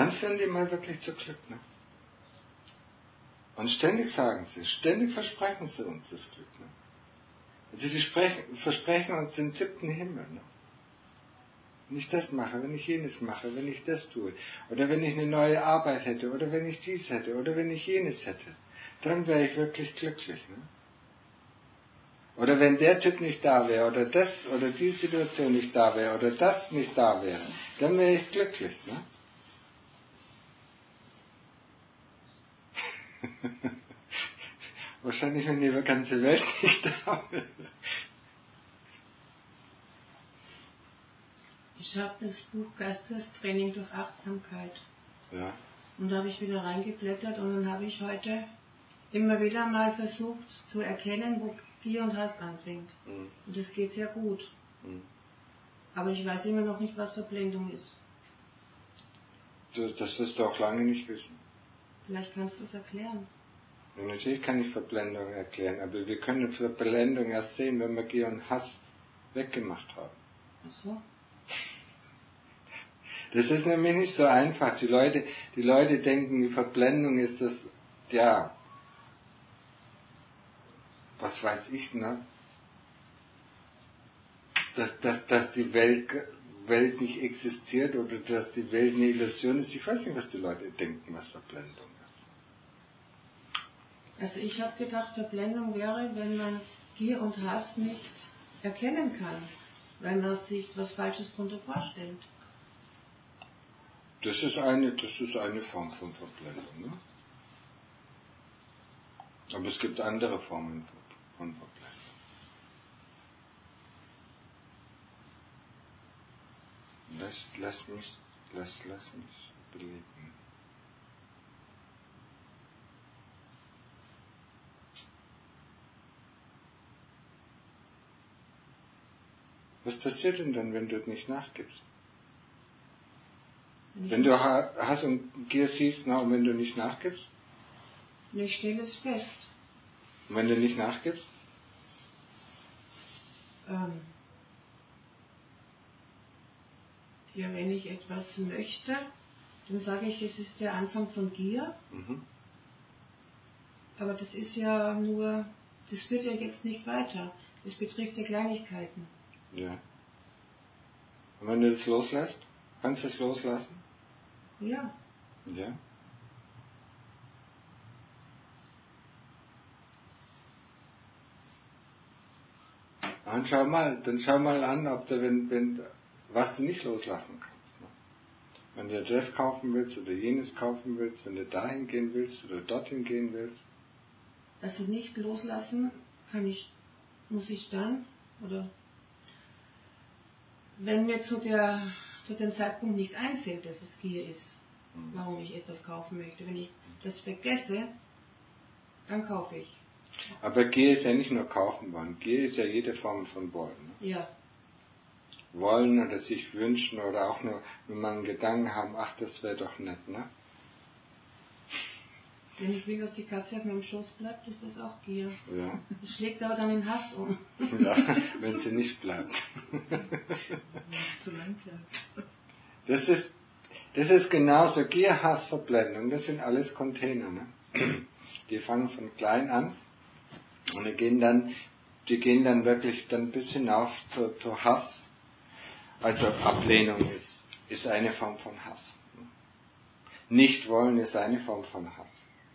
dann führen die mal wirklich zu Glück. Ne? Und ständig sagen sie, ständig versprechen sie uns das Glück. Ne? Also sie versprechen uns den 7. Himmel. Ne? Wenn ich das mache, wenn ich jenes mache, wenn ich das tue, oder wenn ich eine neue Arbeit hätte, oder wenn ich dies hätte, oder wenn ich jenes hätte, dann wäre ich wirklich glücklich. Ne? Oder wenn der Typ nicht da wäre, oder das, oder die Situation nicht da wäre, oder das nicht da wäre, dann wäre ich glücklich. Ne? Wahrscheinlich, wenn die ganze Welt nicht da wäre. Ich habe das Buch Geistestraining durch Achtsamkeit. Ja. Und da habe ich wieder reingeblättert und dann habe ich heute immer wieder mal versucht zu erkennen, wo Gier und Hass anfängt. Mhm. Und das geht sehr gut. Mhm. Aber ich weiß immer noch nicht, was Verblendung ist. Das wirst du auch lange nicht wissen. Vielleicht kannst du es erklären. Ja, natürlich kann ich Verblendung erklären, aber wir können Verblendung erst sehen, wenn wir Gier und Hass weggemacht haben. Ach so. Das ist nämlich nicht so einfach. Die Leute denken, die Verblendung ist das, ja, was weiß ich, ne? Dass die Welt nicht existiert oder dass die Welt eine Illusion ist. Ich weiß nicht, was die Leute denken, was Verblendung ist. Also ich habe gedacht, Verblendung wäre, wenn man Gier und Hass nicht erkennen kann, weil man sich was Falsches darunter vorstellt. Das ist eine Form von Verblendung, ne? Aber es gibt andere Formen von Verblendung. Lass mich beleben. Was passiert denn dann, wenn du nicht nachgibst? Wenn du Hass und Gier siehst, und wenn du nicht nachgibst? Ich stelle es fest. Und wenn du nicht nachgibst? Ja, wenn ich etwas möchte, dann sage ich, es ist der Anfang von Gier. Mhm. Aber das ist ja nur, das führt ja jetzt nicht weiter. Das betrifft ja Kleinigkeiten. Ja. Und wenn du das loslässt? Kannst du es loslassen? Ja. Ja. Dann schau mal an, ob du, was du nicht loslassen kannst. Ne? Wenn du das kaufen willst oder jenes kaufen willst, wenn du dahin gehen willst oder dorthin gehen willst. Also nicht loslassen muss ich dann, oder wenn mir zu dem Zeitpunkt nicht einfällt, dass es Gier ist, warum ich etwas kaufen möchte. Wenn ich das vergesse, dann kaufe ich. Aber Gier ist ja nicht nur kaufen wollen. Gier ist ja jede Form von Wollen. Ne? Ja. Wollen oder sich wünschen oder auch nur, wenn man einen Gedanken haben, ach, das wäre doch nett, ne? Wenn ich will, dass die Katze auf meinem Schoß bleibt, ist das auch Gier. Ja. Das schlägt aber dann in Hass um. Ja, wenn sie nicht bleibt. Zu lang bleibt. Das ist genauso. Gier, Hass, Verblendung, das sind alles Container, ne? Die fangen von klein an und die gehen dann wirklich dann bis hinauf zu Hass. Also Ablehnung ist eine Form von Hass. Nicht wollen ist eine Form von Hass.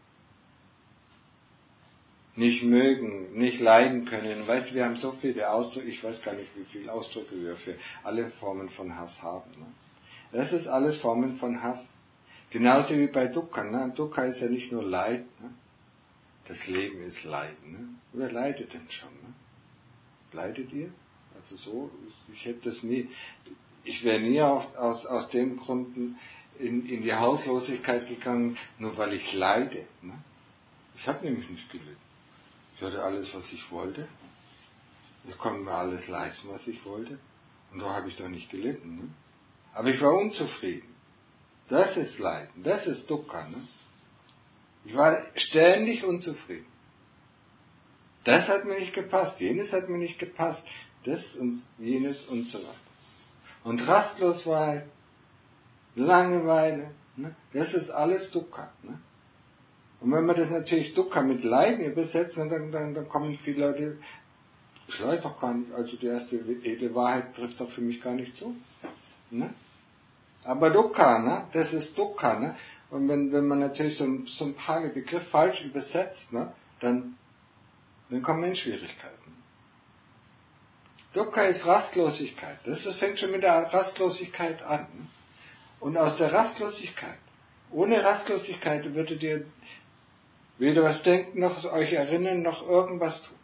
Nicht mögen, nicht leiden können. Weißt du, wir haben so viele Ausdrücke, ich weiß gar nicht, wie viele Ausdrücke wir für alle Formen von Hass haben. Ne? Das ist alles Formen von Hass. Genauso wie bei Dukkha. Ne? Dukkha ist ja nicht nur Leid. Ne? Das Leben ist Leiden. Ne? Wer leidet denn schon? Ne? Leidet ihr? Also so, ich hätte das nie, ich wäre nie aus dem Grund in die Hauslosigkeit gegangen, nur weil ich leide. Ne? Ich habe nämlich nicht gelitten. Ich hatte alles, was ich wollte. Ich konnte mir alles leisten, was ich wollte. Und da habe ich doch nicht gelitten. Ne? Aber ich war unzufrieden. Das ist Leiden. Das ist Dukkha. Ne? Ich war ständig unzufrieden. Das hat mir nicht gepasst. Jenes hat mir nicht gepasst. Das und jenes und so weiter. Und Rastlosigkeit, Langeweile, Ne? Das ist alles Dukkha. Ne? Und wenn man das natürlich Dukkha mit Leiden übersetzt, dann kommen viele Leute, ich leide doch gar nicht, also die erste edle Wahrheit trifft doch für mich gar nicht zu. Ne? Aber Dukkha, ne? Das ist Dukkha. Ne? Und wenn man natürlich so einen Pali-Begriff falsch übersetzt, ne? dann kommen wir in Schwierigkeiten. Dukkha ist Rastlosigkeit. Das fängt schon mit der Rastlosigkeit an. Ne? Und aus der Rastlosigkeit, ohne Rastlosigkeit würdet ihr weder was denken, noch euch erinnern, noch irgendwas tun.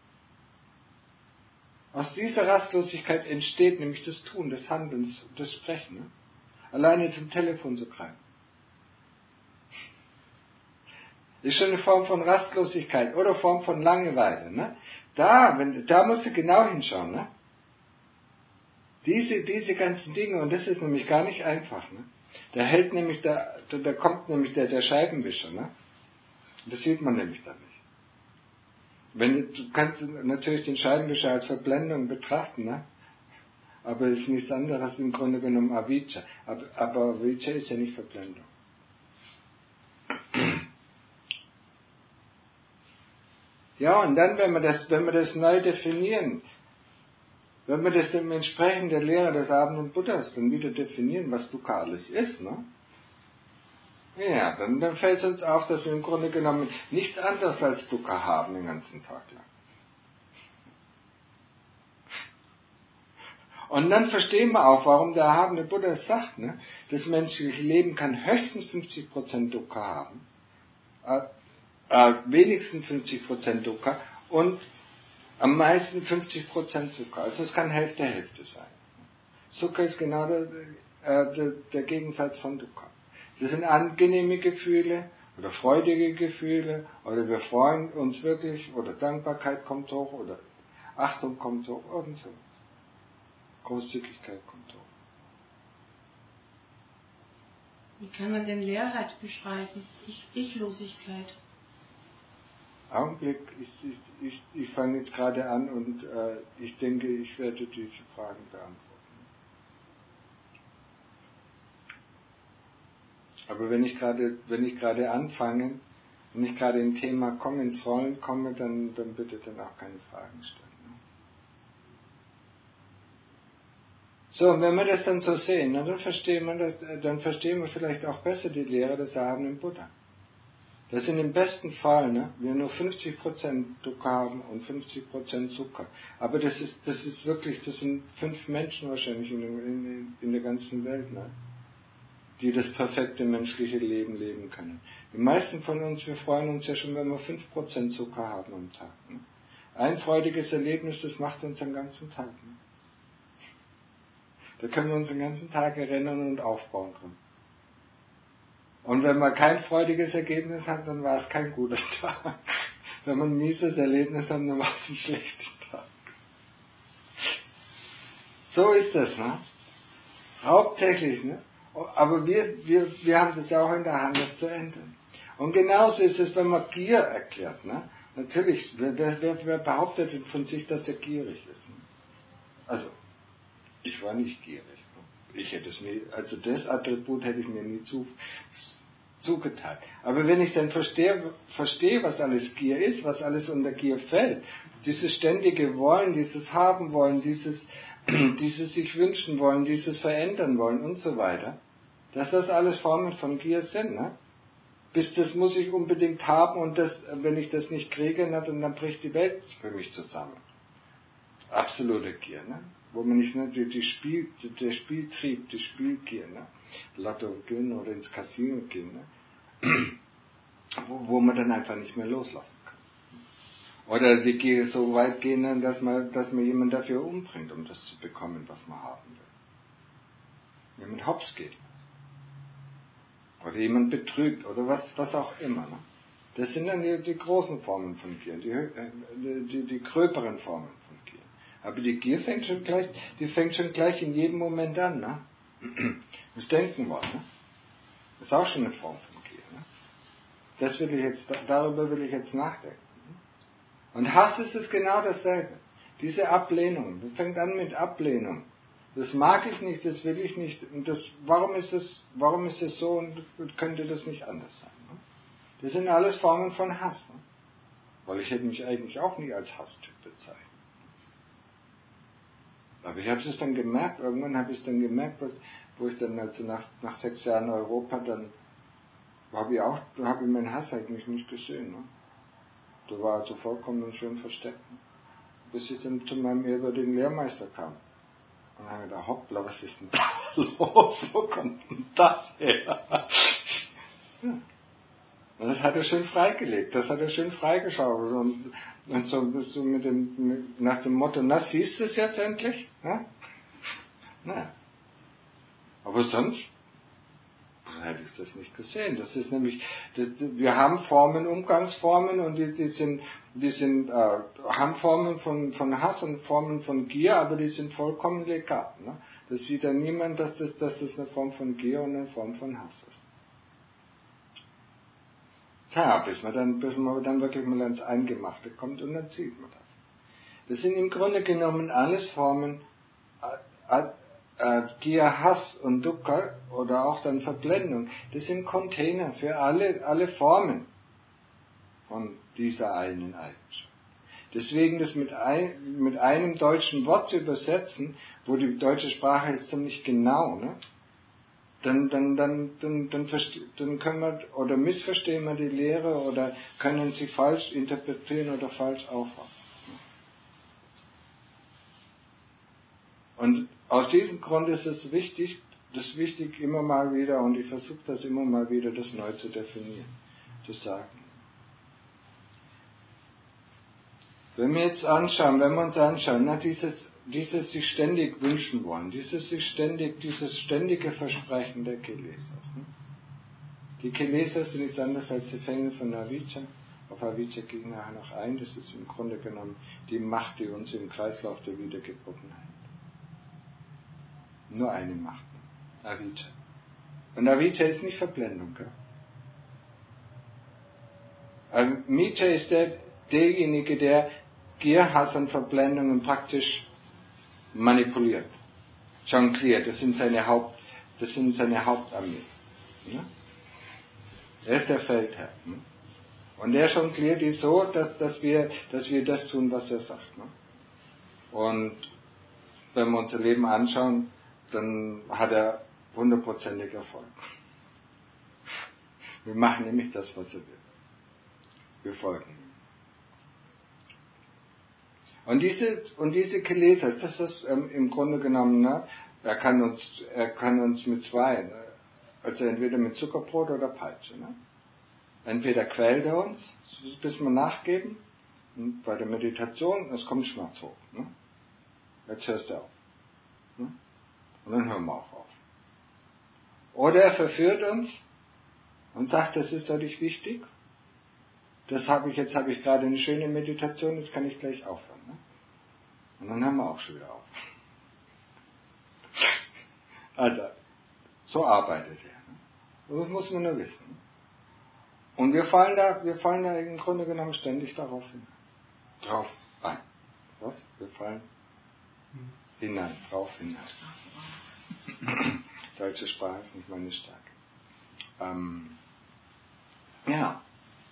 Aus dieser Rastlosigkeit entsteht nämlich das Tun, das Handeln, das Sprechen. Ne? Alleine zum Telefon zu greifen. Ist schon eine Form von Rastlosigkeit oder Form von Langeweile. Ne? Da musst du genau hinschauen. Ne? Diese ganzen Dinge, und das ist nämlich gar nicht einfach. Ne? Da kommt nämlich der Scheibenwischer. Ne? Das sieht man nämlich dann nicht. Du kannst natürlich den Scheibenwischer als Verblendung betrachten, ne? Aber es ist nichts anderes im Grunde genommen Avijja. Aber Avijja ist ja nicht Verblendung. Ja, und dann, wenn wir das neu definieren, wenn wir das dementsprechend der Lehre des Abenden Buddhas dann wieder definieren, was Dukkha alles ist, ne? Ja, dann fällt es uns auf, dass wir im Grunde genommen nichts anderes als Dukkha haben den ganzen Tag lang. Und dann verstehen wir auch, warum der erhabene Buddha sagt, ne, das menschliche Leben kann höchstens 50% Dukkha haben, wenigstens 50% Dukkha und am meisten 50% Sukha. Also es kann Hälfte sein. Sukha ist genau der Gegensatz von Dukkha. Es sind angenehme Gefühle oder freudige Gefühle oder wir freuen uns wirklich oder Dankbarkeit kommt hoch oder Achtung kommt hoch, irgend so. Großzügigkeit kommt hoch. Wie kann man denn Leerheit beschreiben? Ichlosigkeit. Augenblick, ich fange jetzt gerade an und ich denke, ich werde diese Fragen beantworten. Aber wenn ich gerade anfange, wenn ich gerade im Thema komme, ins Rollen komme, dann bitte dann auch keine Fragen stellen. So, und wenn wir das dann so sehen, dann verstehen wir vielleicht auch besser die Lehre des erhabenen Buddha. Dass in dem besten Fall wir nur 50% Dukkha haben und 50% Sukha. Aber das sind 5 Menschen wahrscheinlich in der ganzen Welt, die das perfekte menschliche Leben leben können. Die meisten von uns, wir freuen uns ja schon, wenn wir 5% Sukha haben am Tag. Ein freudiges Erlebnis, das macht uns den ganzen Tag. Da können wir uns den ganzen Tag erinnern und aufbauen dran. Und wenn man kein freudiges Ergebnis hat, dann war es kein guter Tag. Wenn man ein mieses Erlebnis hat, dann war es ein schlechter Tag. So ist das, Hauptsächlich, Aber wir haben das ja auch in der Hand, das zu ändern. Und genauso ist es, wenn man Gier erklärt, Natürlich, wer behauptet denn von sich, dass er gierig ist? Also, ich war nicht gierig. Ich hätte es mir, also das Attribut hätte ich mir nie zugeteilt. Aber wenn ich dann verstehe, was alles Gier ist, was alles unter Gier fällt, dieses ständige Wollen, dieses Haben wollen, dieses sich wünschen wollen, dieses verändern wollen und so weiter, dass das alles Formen von Gier sind, das muss ich unbedingt haben und wenn ich das nicht kriege, dann bricht die Welt für mich zusammen. Absolute Gier, Wo man nicht, der Spieltrieb, die Spielgier, Lotto gewinnen oder ins Casino gehen, wo man dann einfach nicht mehr loslassen kann. Oder die Gier so weit gehen, dass man jemanden dafür umbringt, um das zu bekommen, was man haben will. Jemand hops geht. Oder jemand betrügt, oder was auch immer. Das sind dann die großen Formen von Gier, die gröberen Formen von Gier. Aber die Gier fängt schon gleich in jedem Moment an. Das Denken war, Das ist auch schon eine Form von Gier. Darüber will ich jetzt nachdenken. Und Hass ist es genau dasselbe. Diese Ablehnung, das fängt an mit Ablehnung. Das mag ich nicht, das will ich nicht. Und warum ist es so und könnte das nicht anders sein? Ne? Das sind alles Formen von Hass. Ne? Weil ich hätte mich eigentlich auch nie als Hasstyp bezeichnet. Aber ich habe es dann gemerkt, irgendwann habe ich es dann gemerkt, wo ich dann also nach 6 Jahren Europa, dann habe ich meinen Hass eigentlich nicht gesehen. Ne? Der war also vollkommen schön versteckt. Ne? Bis ich dann zu meinem ehrwürdigen Lehrmeister kam. Und dann habe ich gedacht, hoppla, was ist denn da los? Wo kommt denn das her? Ja. Und das hat er schön freigelegt, das hat er schön freigeschaut. Und so nach dem Motto, na, siehst du es jetzt endlich? Ja? Na. Aber sonst hätte ich das nicht gesehen. Das ist nämlich, wir haben Formen, Umgangsformen und haben Formen von Hass und Formen von Gier, aber die sind vollkommen legal. Ne? Das sieht ja niemand, dass das eine Form von Gier und eine Form von Hass ist. Tja, bis man dann wirklich mal ans Eingemachte kommt und dann sieht man das. Das sind im Grunde genommen alles Formen, Gier, Hass und Dukkha oder auch dann Verblendung. Das sind Container für alle Formen von dieser einen Eigenschaft. Deswegen das mit einem deutschen Wort zu übersetzen, wo die deutsche Sprache ist ziemlich genau, ne? Dann können wir, oder missverstehen wir die Lehre oder können sie falsch interpretieren oder falsch auffassen. Und aus diesem Grund ist es wichtig immer mal wieder, und ich versuche das immer mal wieder, das neu zu definieren, zu sagen. Wenn wir uns anschauen, na, dieses sich ständig wünschen wollen, dieses ständige Versprechen der Kilesas. Ne? Die Kilesas sind nichts anderes als die Fänge von Avijja. Auf Avijja ging nachher noch ein, das ist im Grunde genommen die Macht, die uns im Kreislauf der Wiedergeburten hält. Nur eine Macht, Avijja. Und Avijja ist nicht Verblendung, gell? Avijja ist derjenige, der Gier, Hass und Verblendungen praktisch manipuliert, jongliert. Das sind seine Hauptarmee. Ne? Er ist der Feldherr. Ne? Und der jongliert die so, dass wir das tun, was er sagt. Ne? Und wenn wir unser Leben anschauen, dann hat er 100%ig Erfolg. Wir machen nämlich das, was er will. Wir folgen ihm. Und diese Kilesas, das ist im Grunde genommen, ne, er kann uns mit zwei, ne, also entweder mit Zuckerbrot oder Peitsche. Ne? Entweder quält er uns, bis wir nachgeben, und bei der Meditation, es kommt Schmerz hoch. Ne? Jetzt hörst du auf. Ne? Und dann hören wir auch auf. Oder er verführt uns und sagt, das ist doch nicht wichtig. Jetzt habe ich gerade eine schöne Meditation, jetzt kann ich gleich aufhören. Ne? Und dann hören wir auch schon wieder auf. Also, so arbeitet er. Ne? Das muss man nur wissen. Und wir fallen da im Grunde genommen ständig drauf ein. Was? Wir fallen hinein, drauf hinein. Deutsche Sprache ist nicht meine Stärke. Ja.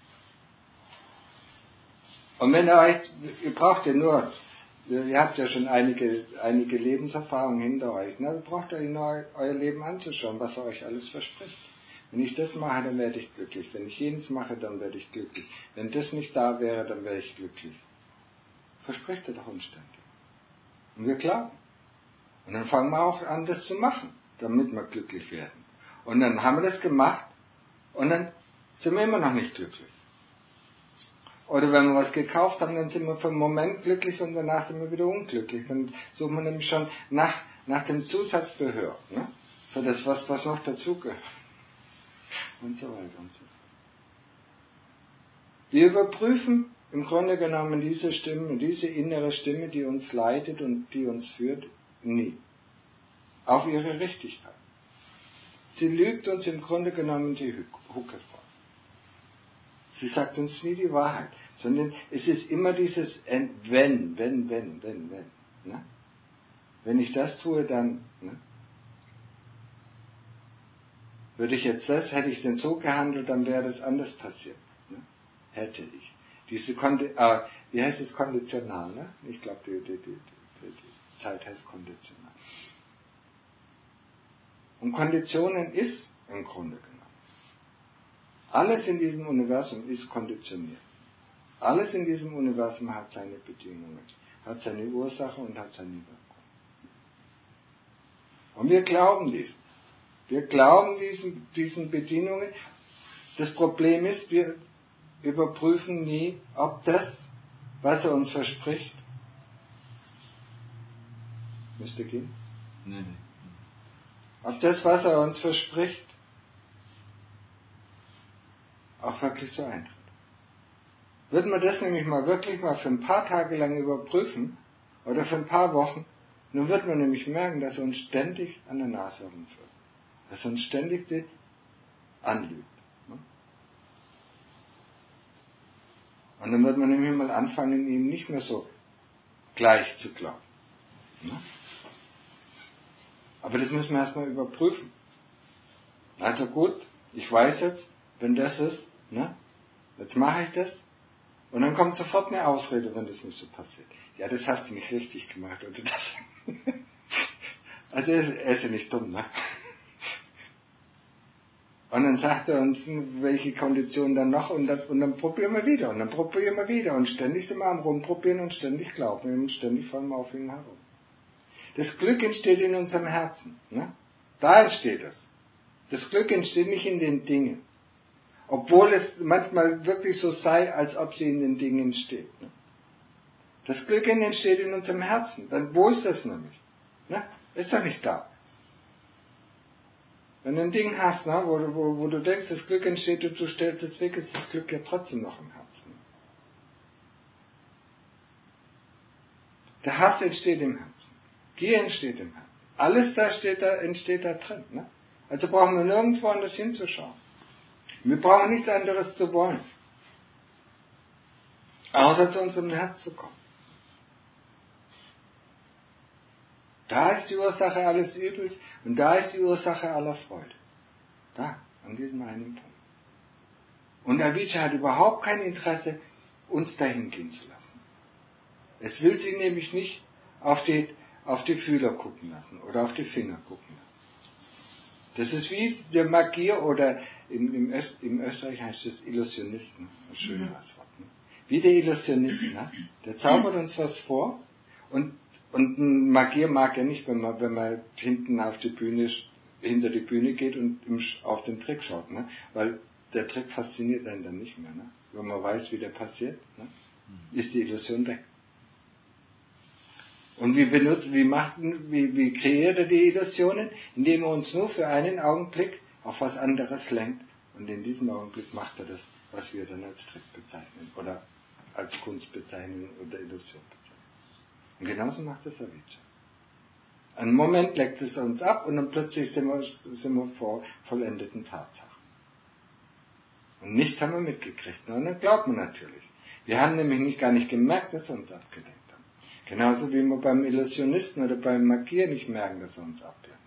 Und wenn ihr braucht ja nur, ihr habt ja schon einige Lebenserfahrungen hinter euch, ne? Ihr braucht euch nur euer Leben anzuschauen, was er euch alles verspricht. Wenn ich das mache, dann werde ich glücklich. Wenn ich jenes mache, dann werde ich glücklich. Wenn das nicht da wäre, dann wäre ich glücklich. Verspricht er doch uns ständig. Und wir glauben. Und dann fangen wir auch an, das zu machen, damit wir glücklich werden. Und dann haben wir das gemacht und dann sind wir immer noch nicht glücklich. Oder wenn wir was gekauft haben, dann sind wir für einen Moment glücklich und danach sind wir wieder unglücklich. Dann suchen wir nämlich schon nach dem Zusatzbehör, ne? Für das, was noch dazugehört. Und so weiter und so fort. Wir überprüfen im Grunde genommen diese Stimme, diese innere Stimme, die uns leitet und die uns führt, nie. Auf ihre Richtigkeit. Sie lügt uns im Grunde genommen die Hucke vor. Sie sagt uns nie die Wahrheit, sondern es ist immer dieses wenn. Ne? wenn ich das tue, dann würde ich jetzt das, hätte ich denn so gehandelt, dann wäre das anders passiert. Ne? Hätte ich. Wie heißt es, konditional, ne? Ich glaube, die Zeit heißt konditional. Und Konditionen ist im Grunde genommen. Alles in diesem Universum ist konditioniert. Alles in diesem Universum hat seine Bedingungen, hat seine Ursache und hat seine Wirkung. Und wir glauben diesem. Wir glauben diesen Bedingungen. Das Problem ist, wir überprüfen nie, ob das, was er uns verspricht, müsste gehen? Nein. Ob das, was er uns verspricht, auch wirklich so eintritt. Würden wir das nämlich wirklich mal für ein paar Tage lang überprüfen, oder für ein paar Wochen, dann wird man nämlich merken, dass er uns ständig an der Nase herumführt. Dass er uns ständig anlügt. Und dann wird man nämlich mal anfangen, ihm nicht mehr so gleich zu glauben. Aber das müssen wir erstmal überprüfen. Also gut, ich weiß jetzt, wenn das ist, jetzt mache ich das, und dann kommt sofort eine Ausrede, wenn das nicht so passiert. Ja, das hast du nicht richtig gemacht, oder das. Also er ist ja nicht dumm, ne? Und dann sagt er uns, welche Konditionen dann noch, und dann probieren wir wieder, und dann probieren wir wieder, und ständig sind wir am Rumprobieren und ständig glauben wir und ständig fallen wir auf ihn herum. Das Glück entsteht in unserem Herzen, ne? Da entsteht es. Das Glück entsteht nicht in den Dingen. Obwohl es manchmal wirklich so sei, als ob sie in den Dingen steht. Ne? Das Glück entsteht in unserem Herzen. Dann, wo ist das nämlich? Ne? Ist doch nicht da. Wenn du ein Ding hast, ne, wo du denkst, das Glück entsteht und du stellst es weg, ist das Glück ja trotzdem noch im Herzen. Der Hass entsteht im Herzen. Gier entsteht im Herzen. Alles entsteht da drin. Ne? Also brauchen wir nirgendwo anders hinzuschauen. Wir brauchen nichts anderes zu wollen, außer zu unserem Herz zu kommen. Da ist die Ursache alles Übels und da ist die Ursache aller Freude. Da, an diesem einen Punkt. Und Avijja hat überhaupt kein Interesse, uns dahin gehen zu lassen. Es will sie nämlich nicht auf die Fühler gucken lassen oder auf die Finger gucken lassen. Das ist wie der Magier oder im Österreich heißt es Illusionisten, ein schönes Wort. Ne? Wie der Illusionist, ne? Der zaubert uns was vor und ein Magier mag ja nicht, wenn man hinten hinter die Bühne geht und auf den Trick schaut, ne? Weil der Trick fasziniert einen dann nicht mehr. Ne? Wenn man weiß, wie der passiert, ne? Ist die Illusion weg. Und wie kreiert er die Illusionen? Indem er uns nur für einen Augenblick auf was anderes lenkt. Und in diesem Augenblick macht er das, was wir dann als Trick bezeichnen. Oder als Kunst bezeichnen oder Illusion bezeichnen. Und genauso macht das Avijja. Einen Moment leckt es uns ab und dann plötzlich sind wir vor vollendeten Tatsachen. Und nichts haben wir mitgekriegt. Und dann glaubt man natürlich. Wir haben nämlich gar nicht gemerkt, dass wir uns abgelenkt haben. Genauso wie wir beim Illusionisten oder beim Magier nicht merken, dass er uns ablenkt.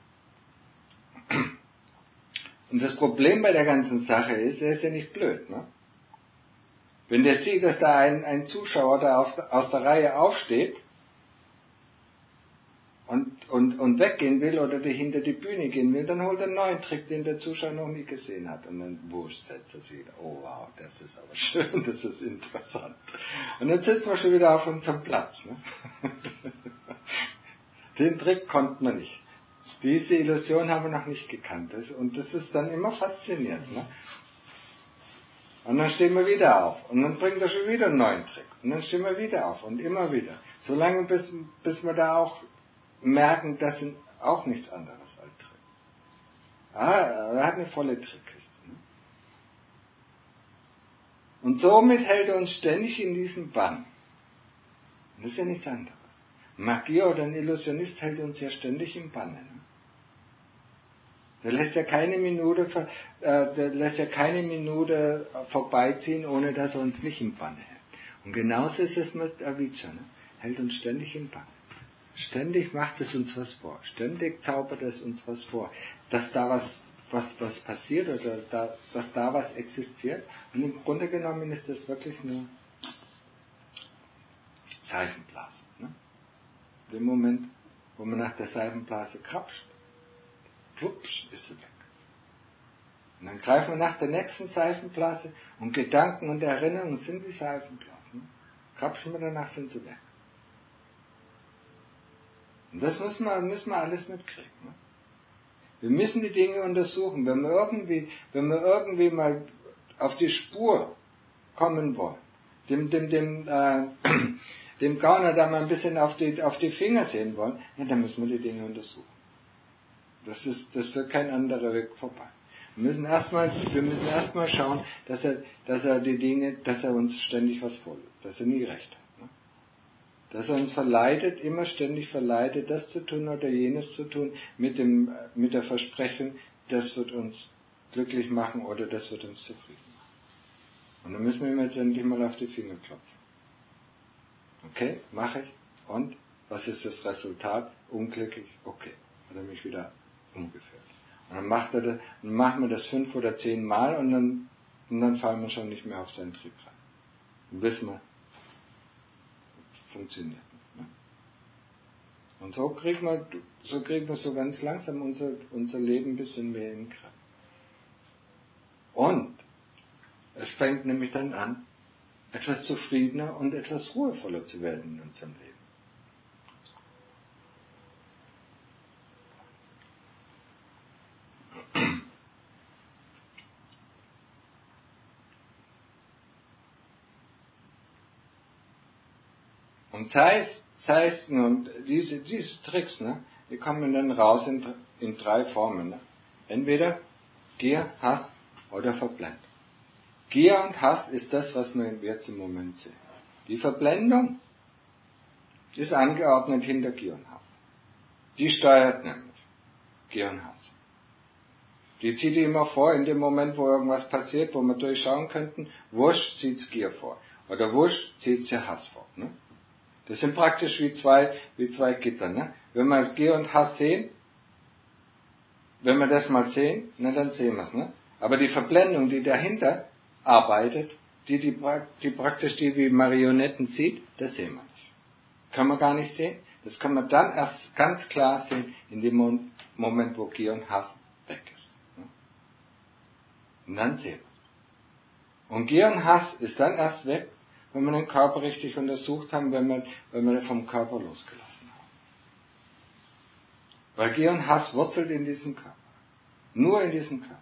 Und das Problem bei der ganzen Sache ist, er ist ja nicht blöd, ne? Wenn der sieht, dass da ein Zuschauer da aus der Reihe aufsteht und weggehen will oder hinter die Bühne gehen will, dann holt er einen neuen Trick, den der Zuschauer noch nie gesehen hat. Und dann setzt er sich wieder. Oh wow, das ist aber schön, das ist interessant. Und dann sitzen wir schon wieder auf unserem Platz. Ne? Den Trick konnte man nicht. Diese Illusion haben wir noch nicht gekannt. Und das ist dann immer faszinierend. Ne? Und dann stehen wir wieder auf. Und dann bringt er schon wieder einen neuen Trick. Und dann stehen wir wieder auf. Und immer wieder. Solange bis wir da auch merken, das sind auch nichts anderes als Trick. Er hat eine volle Trickkiste. Ne? Und somit hält er uns ständig in diesem Bann. Und das ist ja nichts anderes. Ein Magier oder ein Illusionist hält uns ja ständig im Bann. Ne? Der lässt ja keine Minute vorbeiziehen, ohne dass er uns nicht im Bann hält. Und genauso ist es mit Avijja. Ne? Hält uns ständig im Bann. Ständig macht es uns was vor. Ständig zaubert es uns was vor. Dass da was passiert oder dass da was existiert. Und im Grunde genommen ist das wirklich nur Seifenblase. Ne? Im Moment, wo man nach der Seifenblase krapscht, plupsch, ist sie weg. Und dann greifen wir nach der nächsten Seifenblase und Gedanken und Erinnerungen sind wie Seifenblasen. Ne? Krapschen wir danach, sind sie weg. Und das müssen wir alles mitkriegen. Ne? Wir müssen die Dinge untersuchen. Wenn wir irgendwie mal auf die Spur kommen wollen, dem Gauner da mal ein bisschen auf die Finger sehen wollen, ja, dann müssen wir die Dinge untersuchen. Das wird kein anderer Weg vorbei. Wir müssen erstmal schauen, dass er uns ständig was vorlegt, dass er nie recht hat. Ne? Dass er uns immer ständig verleitet, das zu tun oder jenes zu tun, mit der Versprechung, das wird uns glücklich machen oder das wird uns zufrieden machen. Und dann müssen wir ihm jetzt endlich mal auf die Finger klopfen. Okay, mache ich. Und? Was ist das Resultat? Unglücklich? Okay. Hat er mich wieder umgeführt. Und dann machen wir das 5 oder 10 Mal und dann fallen wir schon nicht mehr auf seinen Trieb rein. Und wissen wir, funktioniert nicht. Ne? Und so kriegen wir so ganz langsam unser Leben ein bisschen mehr in den Griff. Und es fängt nämlich dann an, etwas zufriedener und etwas ruhevoller zu werden in unserem Leben. Und sei es nun, diese Tricks, ne, die kommen dann raus in 3 Formen. Ne? Entweder Gier, Hass oder Verblendung. Gier und Hass ist das, was wir jetzt im Moment sehen. Die Verblendung ist angeordnet hinter Gier und Hass. Die steuert nämlich Gier und Hass. Die zieht die immer vor, in dem Moment, wo irgendwas passiert, wo wir durchschauen könnten, wurscht zieht's Gier vor. Oder wurscht zieht sie Hass vor. Ne? Das sind praktisch wie zwei Gitter. Ne? Wenn wir Gier und Hass sehen, wenn wir das mal sehen, ne, dann sehen wir es. Ne? Aber die Verblendung, die dahinter arbeitet, die praktisch die wie Marionetten sieht, das sehen wir nicht. Kann man gar nicht sehen. Das kann man dann erst ganz klar sehen, in dem Moment, wo Gier und Hass weg ist. Ne? Und dann sehen wir es. Und Gier und Hass ist dann erst weg, wenn wir den Körper richtig untersucht haben, wenn wir vom Körper losgelassen haben. Weil Gier und Hass wurzelt in diesem Körper. Nur in diesem Körper.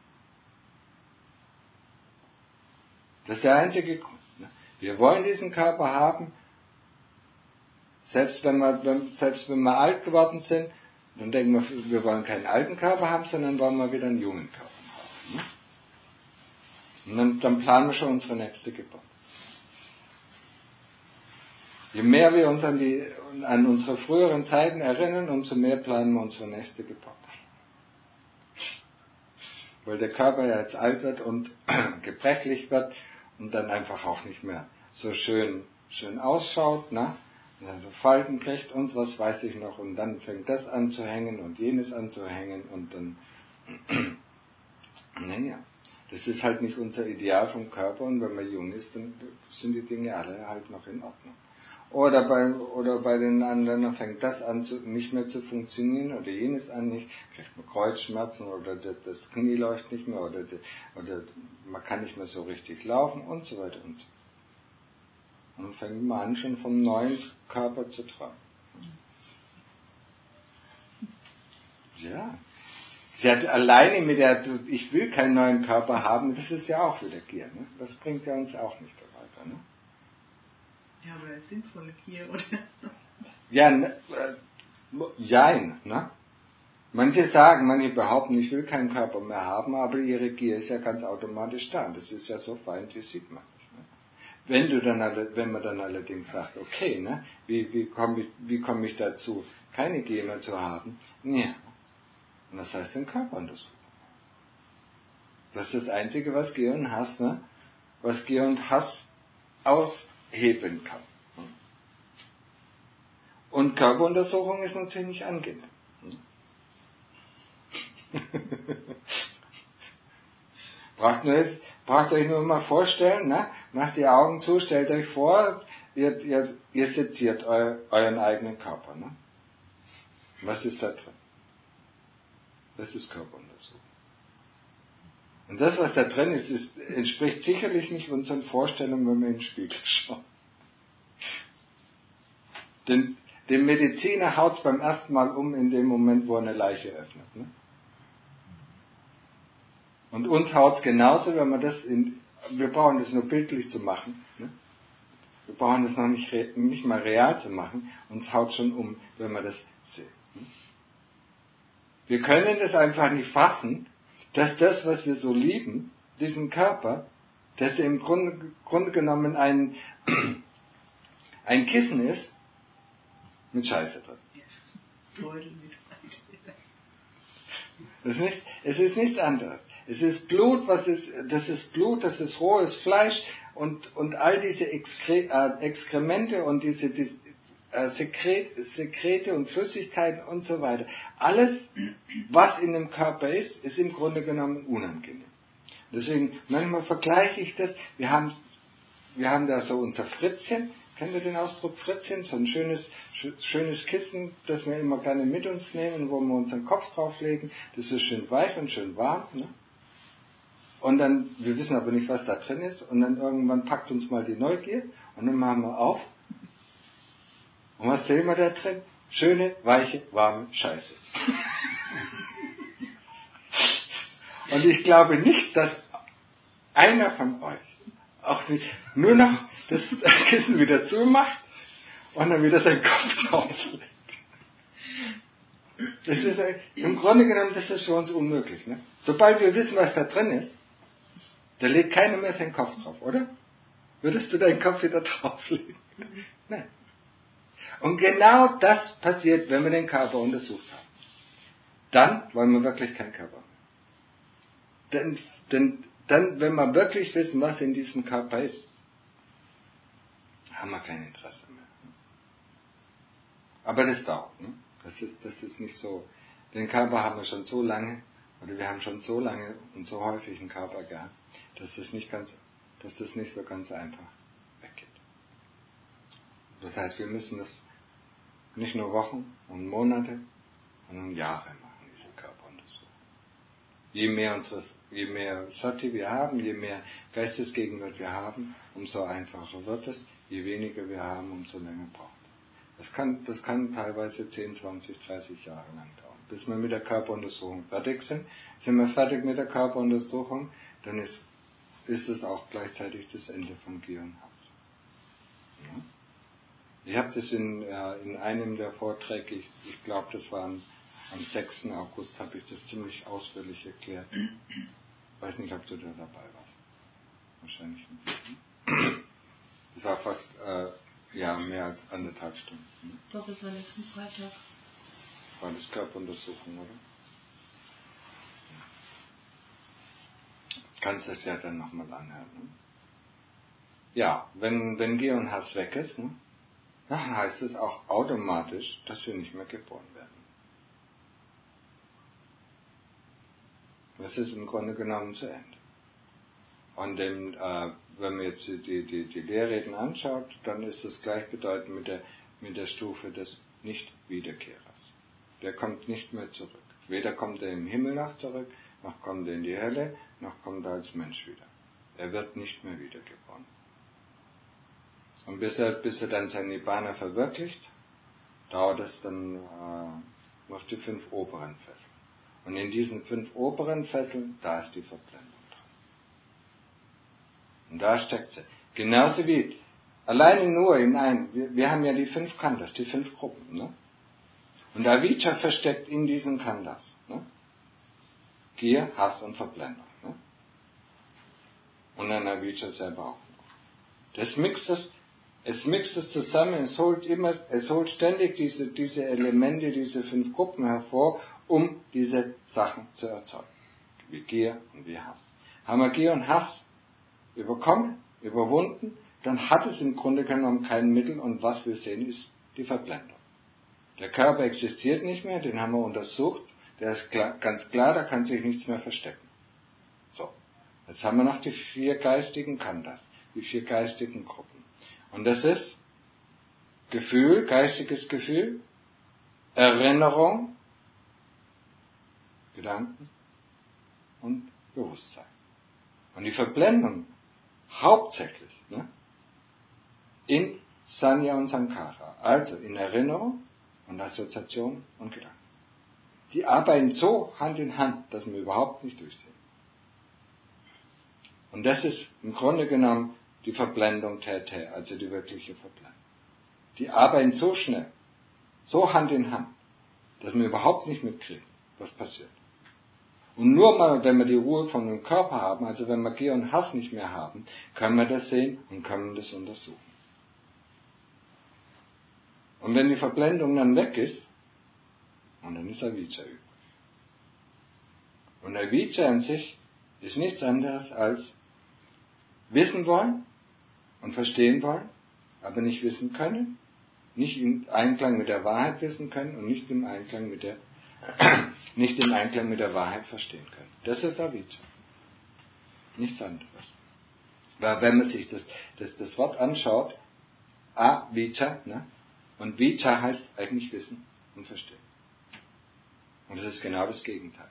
Das ist der einzige Grund. Wir wollen diesen Körper haben, selbst wenn wir alt geworden sind, dann denken wir wollen keinen alten Körper haben, sondern wollen wir wieder einen jungen Körper haben. Und dann planen wir schon unsere nächste Geburt. Je mehr wir uns an unsere früheren Zeiten erinnern, umso mehr planen wir unsere nächste Geburt. Weil der Körper ja jetzt alt wird und gebrechlich wird und dann einfach auch nicht mehr so schön ausschaut, ne? Und dann so Falten kriegt und was weiß ich noch, und dann fängt das an zu hängen und jenes an zu hängen und dann, naja, das ist halt nicht unser Ideal vom Körper, und wenn man jung ist, dann sind die Dinge alle halt noch in Ordnung. Oder bei den anderen fängt das an nicht mehr zu funktionieren oder jenes an nicht, kriegt man Kreuzschmerzen oder das Knie läuft nicht mehr oder man kann nicht mehr so richtig laufen und so weiter und so. Und dann fängt man an, schon vom neuen Körper zu träumen. Ja. Sie hat alleine mit der, ich will keinen neuen Körper haben, das ist ja auch wieder Gier. Ne? Das bringt ja uns auch nicht so weiter. Ne? Ja, aber sinnvolle Gier, oder? Ja, jein, ne? Manche behaupten, ich will keinen Körper mehr haben, aber ihre Gier ist ja ganz automatisch da. Das ist ja so fein, die sieht man nicht. Ne? Wenn man dann allerdings sagt, okay, ne, wie komme ich dazu, keine Gier mehr zu haben? Ja. Und das heißt, den Körper untersuchen. Das ist das Einzige, was Gier und Hass, ne? Was Gier und Hass aushebeln kann. Und Körperuntersuchung ist natürlich nicht angenehm. Braucht euch nur mal vorstellen, ne? Macht die Augen zu, stellt euch vor, ihr seziert euren eigenen Körper. Ne? Was ist da drin? Das ist Körperuntersuchung. Und das, was da drin ist, entspricht sicherlich nicht unseren Vorstellungen, wenn wir in den Spiegel schauen. Denn dem Mediziner haut es beim ersten Mal in dem Moment, wo er eine Leiche öffnet. Ne? Und uns haut es genauso, wenn wir wir brauchen das nur bildlich zu machen. Ne? Wir brauchen das noch nicht mal real zu machen. Uns haut schon wenn wir das sehen. Ne? Wir können das einfach nicht fassen, dass das, was wir so lieben, diesen Körper, dass er im Grunde genommen ein Kissen ist, mit Scheiße drin. Es ist nichts anderes. Es ist Blut, das ist rohes Fleisch und all diese Exkremente und diese Sekrete und Flüssigkeiten und so weiter. Alles, was in dem Körper ist im Grunde genommen unangenehm. Deswegen, manchmal vergleiche ich das, wir haben da so unser Fritzchen. Kennt ihr den Ausdruck Fritzchen? So ein schönes Kissen, das wir immer gerne mit uns nehmen, wo wir unseren Kopf drauflegen. Das ist schön weich und schön warm. Ne? Und dann, wir wissen aber nicht, was da drin ist. Und dann irgendwann packt uns mal die Neugier. Und dann machen wir auf. Und was sehen wir da drin? Schöne, weiche, warme Scheiße. Und ich glaube nicht, dass einer von euch auch nur noch das Kissen wieder zumacht und dann wieder seinen Kopf drauflegt. Das ist im Grunde genommen, das ist für uns unmöglich. Ne? Sobald wir wissen, was da drin ist, da legt keiner mehr seinen Kopf drauf, oder? Würdest du deinen Kopf wieder drauflegen? Nein. Und genau das passiert, wenn wir den Körper untersucht haben. Dann wollen wir wirklich keinen Körper mehr. Dann, wenn wir wirklich wissen, was in diesem Körper ist, haben wir kein Interesse mehr. Aber das dauert. Ne? Das ist nicht so. Den Körper haben wir schon so lange, oder wir haben schon so lange und so häufig einen Körper gehabt, dass das nicht so ganz einfach weggeht. Das heißt, wir müssen das nicht nur Wochen und Monate, sondern Jahre machen, diese Körperuntersuchung. Je mehr Sati wir haben, je mehr Geistesgegenwart wir haben, umso einfacher wird es. Je weniger wir haben, umso länger braucht es. Das kann teilweise 10, 20, 30 Jahre lang dauern. Bis wir mit der Körperuntersuchung fertig sind. Sind wir fertig mit der Körperuntersuchung, dann ist es auch gleichzeitig das Ende von Gier und Hass. Ja? Ich habe das in einem der Vorträge, ich glaube, das war am 6. August, habe ich das ziemlich ausführlich erklärt. Ich weiß nicht, ob du da dabei warst. Wahrscheinlich nicht. Das war fast mehr als 1,5 Stunden. Doch, das war letzten Freitag. War das Körperuntersuchung, oder? Kannst das ja dann nochmal anhören. Ne? Ja, wenn Gier und Hass weg ist, ne, dann heißt es auch automatisch, dass wir nicht mehr geboren werden. Das ist im Grunde genommen zu Ende. Und wenn man jetzt die Lehrreden anschaut, dann ist es gleichbedeutend mit der Stufe des Nicht-Wiederkehrers. Der kommt nicht mehr zurück. Weder kommt er im Himmel noch zurück, noch kommt er in die Hölle, noch kommt er als Mensch wieder. Er wird nicht mehr wiedergeboren. Und bis er dann sein Nibbana verwirklicht, dauert es dann noch die 5 oberen Fesseln. Und in diesen 5 oberen Fesseln, da ist die Verblendung dran. Und da steckt sie. Genauso wie, alleine nur wir haben ja die 5 Khandhas, die 5 Gruppen, ne? Und Avijja versteckt in diesen Khandhas, ne? Gier, Hass und Verblendung, ne? Und dann Avijja selber auch noch. Es mixt es zusammen, es holt ständig diese Elemente, diese 5 Gruppen hervor, um diese Sachen zu erzeugen. Wie Gier und wie Hass. Haben wir Gier und Hass überwunden, dann hat es im Grunde genommen kein Mittel und was wir sehen ist die Verblendung. Der Körper existiert nicht mehr, den haben wir untersucht, der ist ganz klar, da kann sich nichts mehr verstecken. So, jetzt haben wir noch die 4 geistigen Khandhas, die 4 geistigen Gruppen. Und das ist Gefühl, geistiges Gefühl, Erinnerung, Gedanken und Bewusstsein. Und die Verblendung hauptsächlich in Sanya und Sankhara, also in Erinnerung und Assoziation und Gedanken. Die arbeiten so Hand in Hand, dass wir überhaupt nicht durchsehen. Und das ist im Grunde genommen die Verblendung Tä, also die wirkliche Verblendung. Die arbeiten so schnell, so Hand in Hand, dass wir überhaupt nicht mitkriegen, was passiert. Und nur mal, wenn wir die Ruhe von dem Körper haben, also wenn wir Gier und Hass nicht mehr haben, können wir das sehen und können das untersuchen. Und wenn die Verblendung dann weg ist, und dann ist Avijja übrig. Und Avijja an sich ist nichts anderes als wissen wollen und verstehen wollen, aber nicht wissen können, nicht im Einklang mit der Wahrheit wissen können und nicht im Einklang mit der Wahrheit verstehen können. Das ist Avijja. Nichts anderes. Weil wenn man sich das Wort anschaut, Avijja, und Vijja heißt eigentlich wissen und verstehen. Und das ist genau das Gegenteil.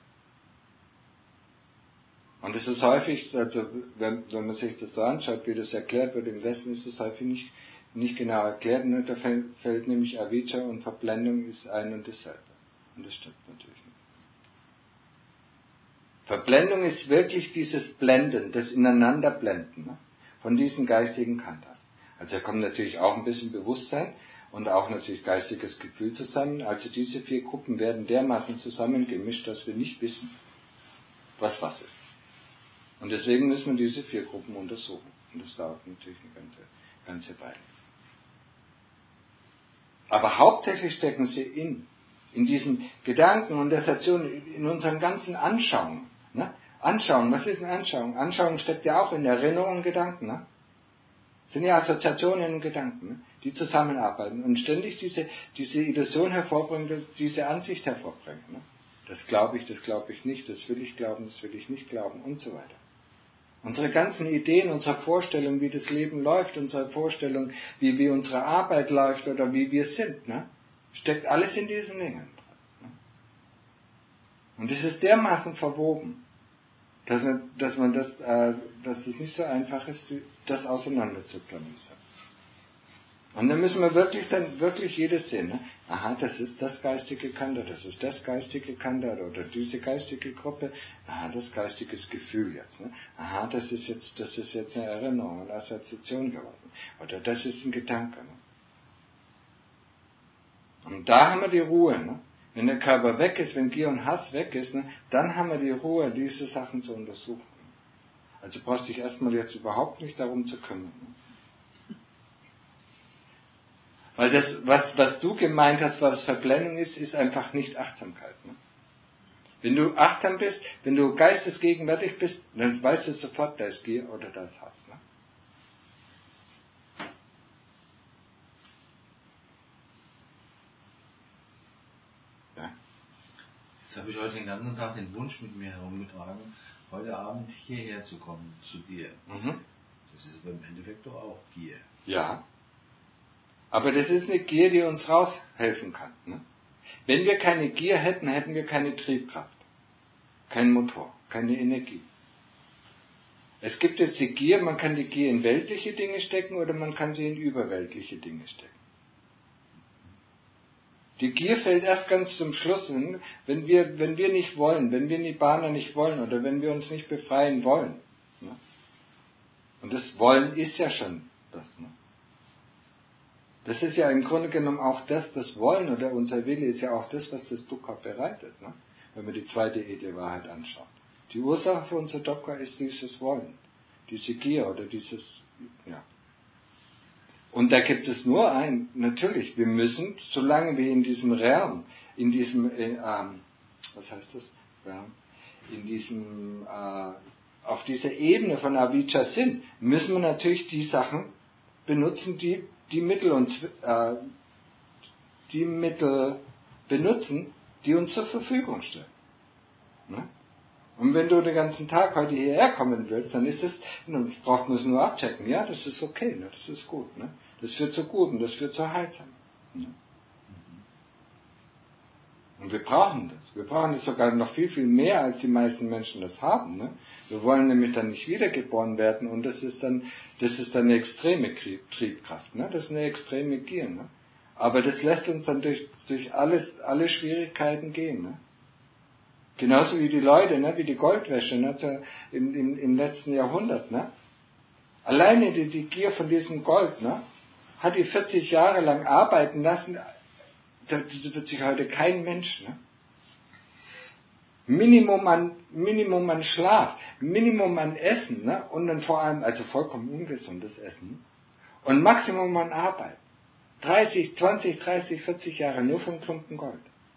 Und es ist häufig, also wenn man sich das so anschaut, wie das erklärt wird im Westen, ist es häufig nicht genau erklärt. Und da fällt nämlich Avijja und Verblendung ist ein und dasselbe. Und das stimmt natürlich nicht. Verblendung ist wirklich dieses Blenden, das Ineinanderblenden von diesen geistigen Khandhas. Also da kommt natürlich auch ein bisschen Bewusstsein und auch natürlich geistiges Gefühl zusammen. Also diese 4 Gruppen werden dermaßen zusammengemischt, dass wir nicht wissen, was ist. Und deswegen müssen wir diese 4 Gruppen untersuchen. Und das dauert natürlich eine ganze Weile. Aber hauptsächlich stecken sie in diesen Gedanken und Assoziationen, in unseren ganzen Anschauungen. Anschauung, was ist eine Anschauung? Anschauung steckt ja auch in Erinnerung und Gedanken. Sind ja Assoziationen und Gedanken, die zusammenarbeiten und ständig diese Illusion hervorbringen, diese Ansicht hervorbringen. Das glaube ich nicht, das will ich glauben, das will ich nicht glauben und so weiter. Unsere ganzen Ideen, unsere Vorstellung, wie das Leben läuft, unsere Vorstellung, wie unsere Arbeit läuft oder wie wir sind, steckt alles in diesen Dingen. Und es ist dermaßen verwoben, dass das nicht so einfach ist, das auseinander zu klamüsern. Und dann müssen wir wirklich jedes sehen. Aha, das ist das geistige Khandha, das ist das geistige Khandha oder diese geistige Gruppe. Aha, das geistiges Gefühl jetzt. Aha, das ist jetzt eine Erinnerung, eine Assoziation geworden. Oder das ist ein Gedanke. Und da haben wir die Ruhe. Wenn der Körper weg ist, wenn Gier und Hass weg ist, dann haben wir die Ruhe, diese Sachen zu untersuchen. Also brauchst du dich erstmal jetzt überhaupt nicht darum zu kümmern. Weil das, was du gemeint hast, was Verblendung ist einfach nicht Achtsamkeit. Wenn du achtsam bist, wenn du geistesgegenwärtig bist, dann weißt du sofort, da ist Gier oder da ist Hass. Jetzt habe ich heute den ganzen Tag den Wunsch mit mir herumgetragen, heute Abend hierher zu kommen, zu dir. Mhm. Das ist aber im Endeffekt doch auch Gier. Ja. Aber das ist eine Gier, die uns raushelfen kann. Wenn wir keine Gier hätten, hätten wir keine Triebkraft, keinen Motor, keine Energie. Es gibt jetzt die Gier, man kann die Gier in weltliche Dinge stecken oder man kann sie in überweltliche Dinge stecken. Die Gier fällt erst ganz zum Schluss, wenn wir nicht wollen, wenn wir Nibbana nicht wollen oder wenn wir uns nicht befreien wollen. Und das Wollen ist ja schon das. Das ist ja im Grunde genommen auch das Wollen oder unser Wille ist ja auch das, was das Dukkha bereitet, wenn wir die zweite edle Wahrheit anschauen. Die Ursache für unser Dukkha ist dieses Wollen, diese Gier oder dieses, Und da gibt es nur natürlich, wir müssen, solange wir in diesem Realm, in diesem, auf dieser Ebene von Avijja sind, müssen wir natürlich die Sachen benutzen, die die Mittel benutzen, die uns zur Verfügung stehen. Ne? Und wenn du den ganzen Tag heute hierher kommen willst, dann braucht man es nur abchecken. Ja, das ist okay, ne? Das ist gut. Ne? Das führt zu Guten, das führt zu Heilsam. Ne? Und wir brauchen das. Wir brauchen das sogar noch viel, viel mehr, als die meisten Menschen das haben. Ne? Wir wollen nämlich dann nicht wiedergeboren werden und das ist dann eine extreme Triebkraft. Ne? Das ist eine extreme Gier. Ne? Aber das lässt uns dann durch alle Schwierigkeiten gehen. Ne? Genauso wie die Leute, ne? Wie die Goldwäsche, ne? Im letzten Jahrhundert. Ne? Alleine die Gier von diesem Gold, ne? Hat die 40 Jahre lang arbeiten lassen. Das wird sich heute kein Mensch, ne? Minimum an Schlaf, Minimum an Essen, ne? Und dann vor allem, also vollkommen ungesundes Essen. Und Maximum an Arbeit. 30, 40 Jahre nur für einen Klumpen Gold.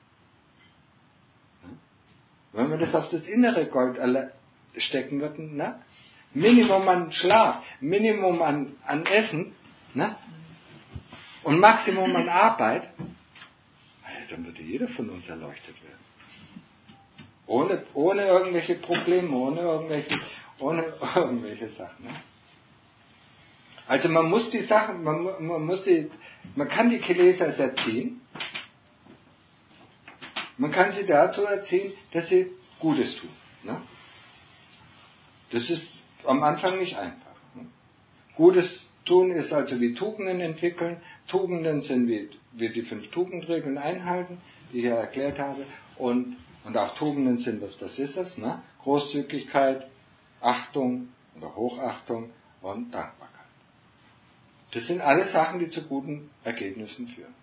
Wenn wir das auf das innere Gold stecken würden, ne? Minimum an Schlaf, Minimum an Essen, ne? Und Maximum an Arbeit, dann würde jeder von uns erleuchtet werden. Ohne irgendwelche Probleme, ohne irgendwelche Sachen. Ne? Also man muss die Sachen, man kann die Kilesas erziehen. Man kann sie dazu erziehen, dass sie Gutes tun. Ne? Das ist am Anfang nicht einfach. Ne? Gutes tun ist also wie Tugenden entwickeln. Tugenden sind wie die 5 Tugendregeln einhalten, die ich ja erklärt habe. Und auch Tugenden sind, was ist das? Ne? Großzügigkeit, Achtung oder Hochachtung und Dankbarkeit. Das sind alles Sachen, die zu guten Ergebnissen führen.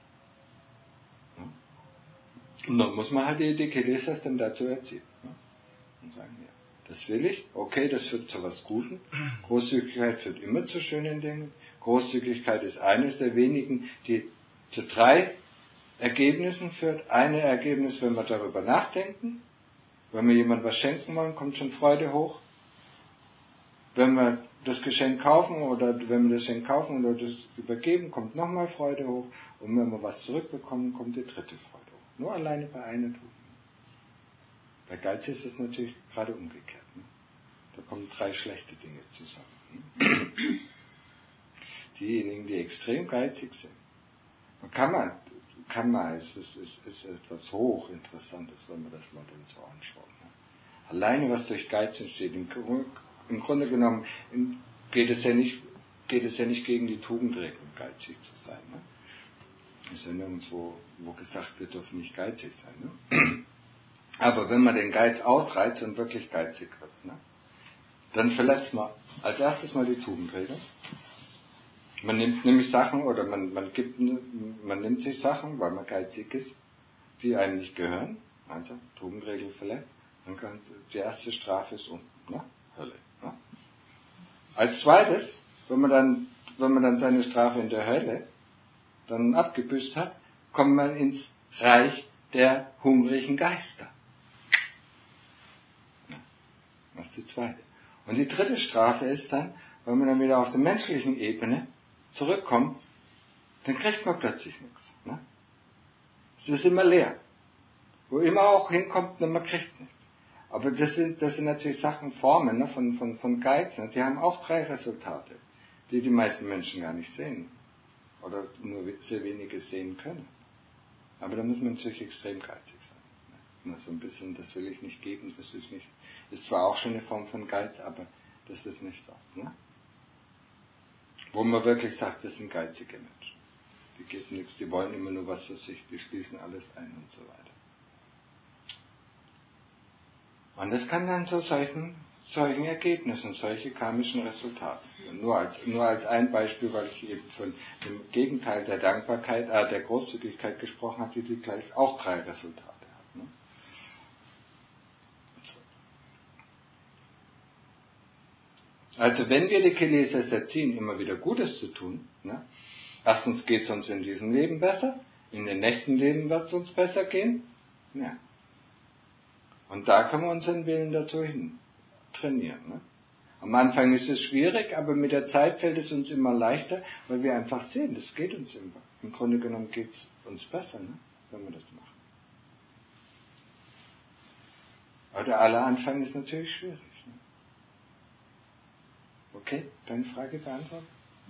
Und dann muss man halt die Kilesas dann dazu erziehen. Ne? Und sagen, ja, das will ich, okay, das führt zu was Guten. Großzügigkeit führt immer zu schönen Dingen. Großzügigkeit ist eines der wenigen, die zu 3 Ergebnissen führt. Ein Ergebnis, wenn wir darüber nachdenken. Wenn wir jemandem was schenken wollen, kommt schon Freude hoch. Wenn wir das Geschenk kaufen oder das übergeben, kommt nochmal Freude hoch. Und wenn wir was zurückbekommen, kommt die 3. Freude hoch. Nur alleine bei einer Tugend. Bei Geiz ist es natürlich gerade umgekehrt. Ne? Da kommen 3 schlechte Dinge zusammen. Diejenigen, die extrem geizig sind. Es ist etwas Hochinteressantes, wenn man das mal dann so anschaut. Ne? Alleine was durch Geiz entsteht. Im Grunde genommen geht es ja nicht gegen die Tugendregeln, geizig zu sein. Ne? Es ist ja nirgendwo, wo gesagt wird, wir dürfen nicht geizig sein. Ne? Aber wenn man den Geiz ausreizt und wirklich geizig wird, ne? Dann verletzt man als erstes mal die Tugendregeln. Man nimmt nämlich Sachen oder man nimmt sich Sachen, weil man geizig ist, die einem nicht gehören. Also Tugendregel verletzt. Dann kann die erste Strafe ist unten, ne? Hölle. Ne? Als zweites, wenn man dann seine Strafe in der Hölle dann abgebüßt hat, kommt man ins Reich der hungrigen Geister. Ja, das ist die zweite. Und die 3. Strafe ist dann, wenn man dann wieder auf der menschlichen Ebene zurückkommt, dann kriegt man plötzlich nichts. Ne? Es ist immer leer. Wo immer auch hinkommt, man kriegt nichts. Aber das sind natürlich Sachen, Formen, ne, von Geiz. Ne? Die haben auch 3 Resultate, die meisten Menschen gar nicht sehen. Oder nur sehr wenige sehen können. Aber da muss man natürlich extrem geizig sein. Ne? Nur so ein bisschen, das will ich nicht geben, das ist zwar auch schon eine Form von Geiz, aber das ist nicht das. Ne? Wo man wirklich sagt, das sind geizige Menschen. Die geht nichts, die wollen immer nur was für sich, die schließen alles ein und so weiter. Und das kann dann zu solchen Ergebnissen, solche karmischen Resultaten führen. Nur als ein Beispiel, weil ich eben von dem Gegenteil der Dankbarkeit, der Großzügigkeit gesprochen habe, die gleich auch 3 Resultate hat. Ne? Also wenn wir die Kilesas erziehen, immer wieder Gutes zu tun, ne? Erstens geht es uns in diesem Leben besser, in den nächsten Leben wird es uns besser gehen. Ja. Und da können wir unseren Willen dazu hin trainieren. Ne? Am Anfang ist es schwierig, aber mit der Zeit fällt es uns immer leichter, weil wir einfach sehen, das geht uns immer. Im Grunde genommen geht es uns besser, ne? Wenn wir das machen. Aber der aller Anfang ist natürlich schwierig. Ne? Okay, deine Frage beantworten?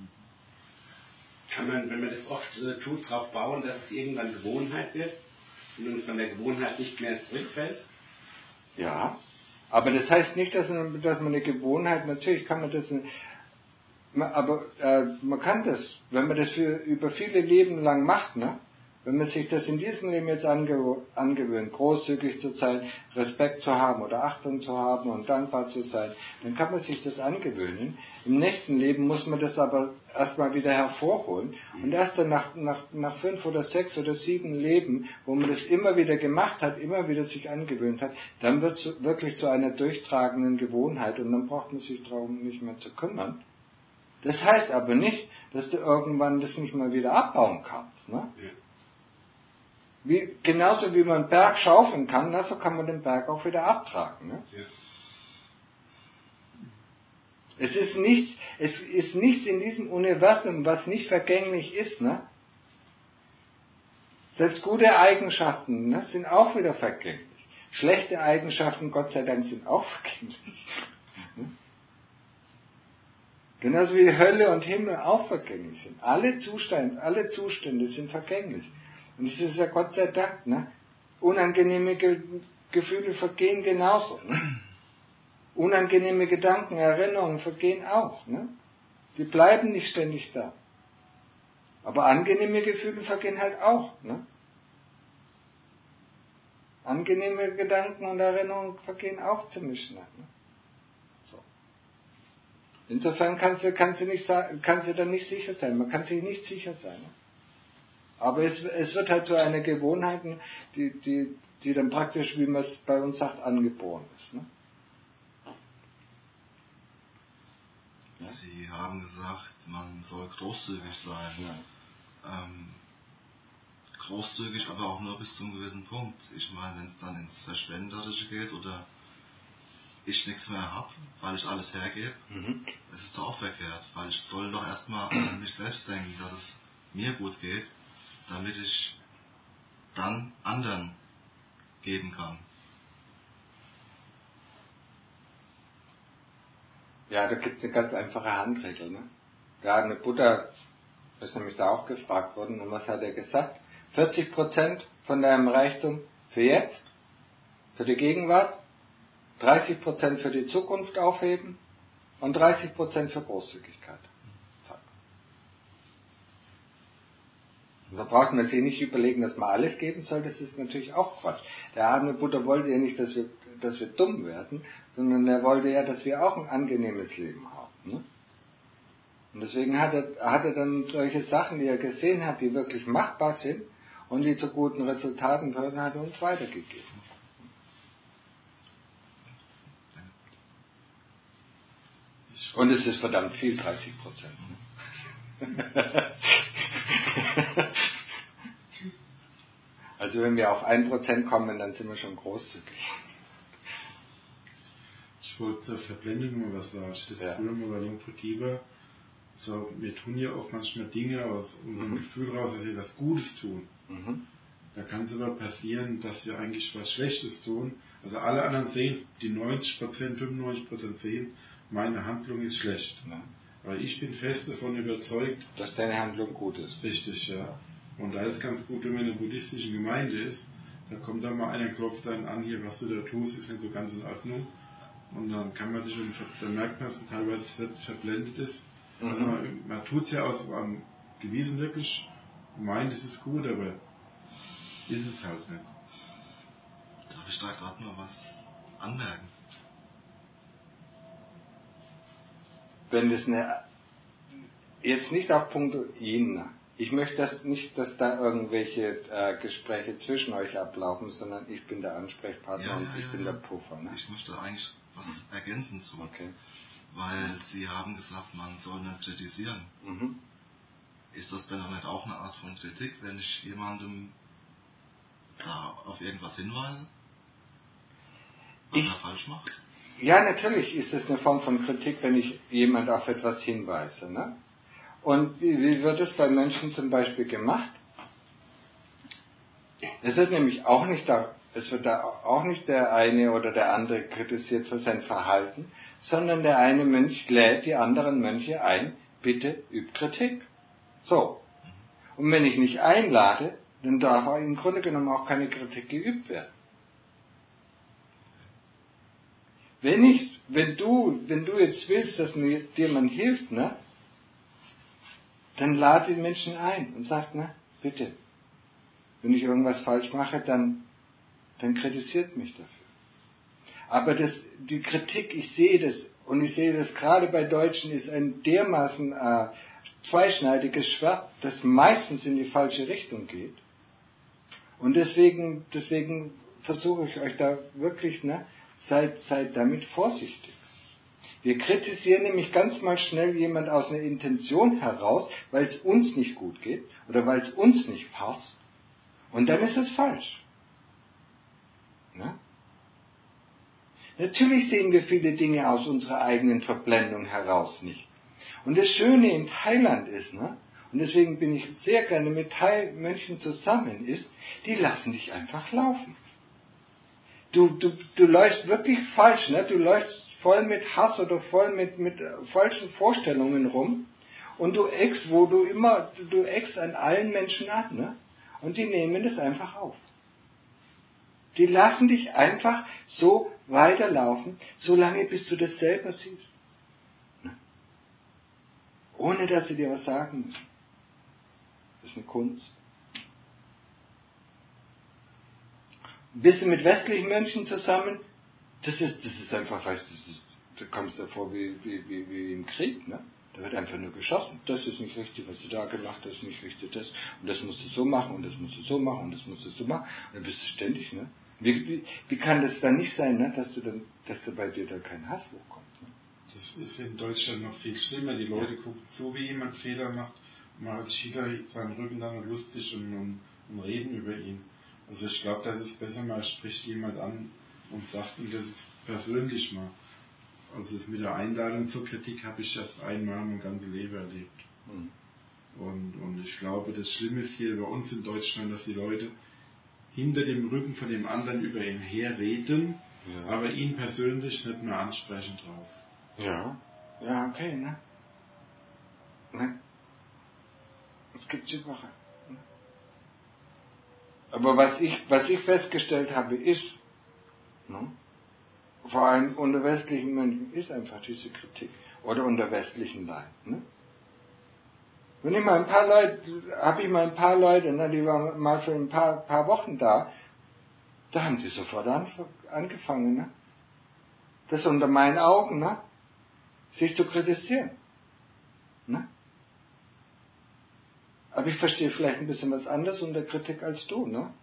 Kann man, wenn man das oft tut, darauf bauen, dass es irgendwann Gewohnheit wird und man von der Gewohnheit nicht mehr zurückfällt? Ja, aber das heißt nicht, dass man eine Gewohnheit, natürlich kann man das, aber man kann das, wenn man das über viele Leben lang macht, ne? Wenn man sich das in diesem Leben jetzt angewöhnt, großzügig zu sein, Respekt zu haben oder Achtung zu haben und dankbar zu sein, dann kann man sich das angewöhnen. Im nächsten Leben muss man das aber erstmal wieder hervorholen. Und erst dann nach 5 oder 6 oder 7 Leben, wo man das immer wieder gemacht hat, immer wieder sich angewöhnt hat, dann wird es wirklich zu einer durchtragenden Gewohnheit und dann braucht man sich darum nicht mehr zu kümmern. Das heißt aber nicht, dass du irgendwann das nicht mal wieder abbauen kannst. Ne? Ja. Genauso wie man einen Berg schaufeln kann, so kann man den Berg auch wieder abtragen. Ne? Ja. Es ist nichts in diesem Universum, was nicht vergänglich ist. Ne? Selbst gute Eigenschaften, ne, sind auch wieder vergänglich. Schlechte Eigenschaften, Gott sei Dank, sind auch vergänglich. Ne? Genauso wie Hölle und Himmel auch vergänglich sind. Alle Zustände sind vergänglich. Und das ist ja Gott sei Dank, ne? Unangenehme Gefühle vergehen genauso, ne? Unangenehme Gedanken, Erinnerungen vergehen auch, ne? Die bleiben nicht ständig da. Aber angenehme Gefühle vergehen halt auch, ne? Angenehme Gedanken und Erinnerungen vergehen auch ziemlich schnell, ne? So. Insofern kannst du dann nicht sicher sein, man kann sich nicht sicher sein, ne? Aber es wird halt so eine Gewohnheit, die dann praktisch, wie man es bei uns sagt, angeboren ist. Ne? Ja? Sie haben gesagt, man soll großzügig sein. Ja. Großzügig, aber auch nur bis zu einem gewissen Punkt. Ich meine, wenn es dann ins Verschwenderische geht oder ich nichts mehr habe, weil ich alles hergebe, das ist doch auch verkehrt. Weil ich soll doch erstmal an mich selbst denken, dass es mir gut geht, damit ich dann anderen geben kann. Ja, da gibt es eine ganz einfache Handregel. Ne? Da hat eine Buddha, ist nämlich da auch gefragt worden, und was hat er gesagt? 40% von deinem Reichtum für jetzt, für die Gegenwart, 30% für die Zukunft aufheben und 30% für Großzügigkeit. Und da braucht man sich nicht überlegen, dass man alles geben soll, das ist natürlich auch Quatsch. Der arme Buddha wollte ja nicht, dass wir dumm werden, sondern er wollte ja, dass wir auch ein angenehmes Leben haben. Ne? Und deswegen hat er dann solche Sachen, die er gesehen hat, die wirklich machbar sind und die zu guten Resultaten führen, hat er uns weitergegeben. Und es ist verdammt viel, 30%. Ne? Also wenn wir auf 1% kommen, dann sind wir schon großzügig. Ich wollte zur Verblendung mal was sagen. Das früher mal bei Lumpur Tiber. So, wir tun ja oft manchmal Dinge aus unserem Gefühl raus, dass wir was Gutes tun. Da kann es aber passieren, dass wir eigentlich was Schlechtes tun. Also alle anderen sehen, die 90%, 95% sehen, meine Handlung ist schlecht. Ja. Aber ich bin fest davon überzeugt, dass deine Handlung gut ist. Richtig, ja. Und da ist ganz gut, wenn man in einer buddhistischen Gemeinde ist, da kommt da mal einer, klopft einen an, hier, was du da tust, ist nicht so ganz in Ordnung. Und dann kann man sich, dann merkt man, dass man teilweise selbst verblendet ist. Also man tut es ja aus einem Gewissen wirklich, meint, es ist gut, aber ist es halt nicht. Darf ich da gerade mal was anmerken? Wenn das jetzt nicht auf Punkto Ihnen, ich möchte nicht, dass da irgendwelche Gespräche zwischen euch ablaufen, sondern ich bin der Ansprechpartner und ich bin der Puffer. Ne? Ich möchte eigentlich was ergänzen zu. Okay. Weil Sie haben gesagt, man soll nicht kritisieren. Ist das denn nicht auch eine Art von Kritik, wenn ich jemandem da auf irgendwas hinweise, was er falsch macht? Ja, natürlich ist es eine Form von Kritik, wenn ich jemand auf etwas hinweise. Ne? Und wie wird es bei Menschen zum Beispiel gemacht? Es wird nämlich auch nicht der eine oder der andere kritisiert für sein Verhalten, sondern der eine Mönch lädt die anderen Mönche ein, bitte übt Kritik. So. Und wenn ich nicht einlade, dann darf auch im Grunde genommen auch keine Kritik geübt werden. Wenn du jetzt willst, dass dir man hilft, ne, dann lade die Menschen ein und sag, ne, bitte, wenn ich irgendwas falsch mache, dann kritisiert mich dafür. Aber die Kritik, ich sehe das gerade bei Deutschen, ist ein dermaßen zweischneidiges Schwert, das meistens in die falsche Richtung geht. Und deswegen versuche ich euch da wirklich, ne, seid damit vorsichtig. Wir kritisieren nämlich ganz mal schnell jemand aus einer Intention heraus, weil es uns nicht gut geht oder weil es uns nicht passt. Und dann ist es falsch. Ne? Natürlich sehen wir viele Dinge aus unserer eigenen Verblendung heraus nicht. Und das Schöne in Thailand ist, ne, und deswegen bin ich sehr gerne mit Thai-Mönchen zusammen, ist, die lassen dich einfach laufen. Du läufst wirklich falsch, ne? Du läufst voll mit Hass oder voll mit falschen Vorstellungen rum und du eckst an allen Menschen an, ne? Und die nehmen das einfach auf. Die lassen dich einfach so weiterlaufen, solange bis du das selber siehst. Ne? Ohne dass sie dir was sagen müssen. Das ist eine Kunst. Bist du mit westlichen Mönchen zusammen? Das ist einfach, weißt du, da kommst du vor wie im Krieg, ne? Da wird einfach nur geschossen. Das ist nicht richtig, was du da gemacht hast, das ist nicht richtig, das. Und das musst du so machen, und das musst du so machen, und das musst du so machen. Und dann bist du ständig, ne? Wie kann das dann nicht sein, ne? Dass da bei dir da kein Hass hochkommt, ne? Das ist in Deutschland noch viel schlimmer. Die Leute gucken zu, wie jemand Fehler macht, und man hat Schieder seinen Rücken dann lustig und reden über ihn. Also ich glaube, das ist besser, man spricht jemand an und sagt ihm das persönlich mal. Also das mit der Einladung zur Kritik habe ich erst einmal mein ganzes Leben erlebt. Und ich glaube, das Schlimme ist hier bei uns in Deutschland, dass die Leute hinter dem Rücken von dem anderen über ihn herreden, aber ihn persönlich nicht mehr ansprechen drauf. Ja, okay, ne? Das gibt's überall. Ne? Aber was ich festgestellt habe, ist, ne? Vor allem unter westlichen Mönchen ist einfach diese Kritik. Oder unter westlichen Leuten. Ne? Wenn ich mal ein paar Leute, ne, die waren mal für ein paar Wochen da haben die sofort angefangen, ne? Das unter meinen Augen, ne? Sich zu kritisieren. Ne? Aber ich verstehe vielleicht ein bisschen was anderes unter Kritik als du, ne?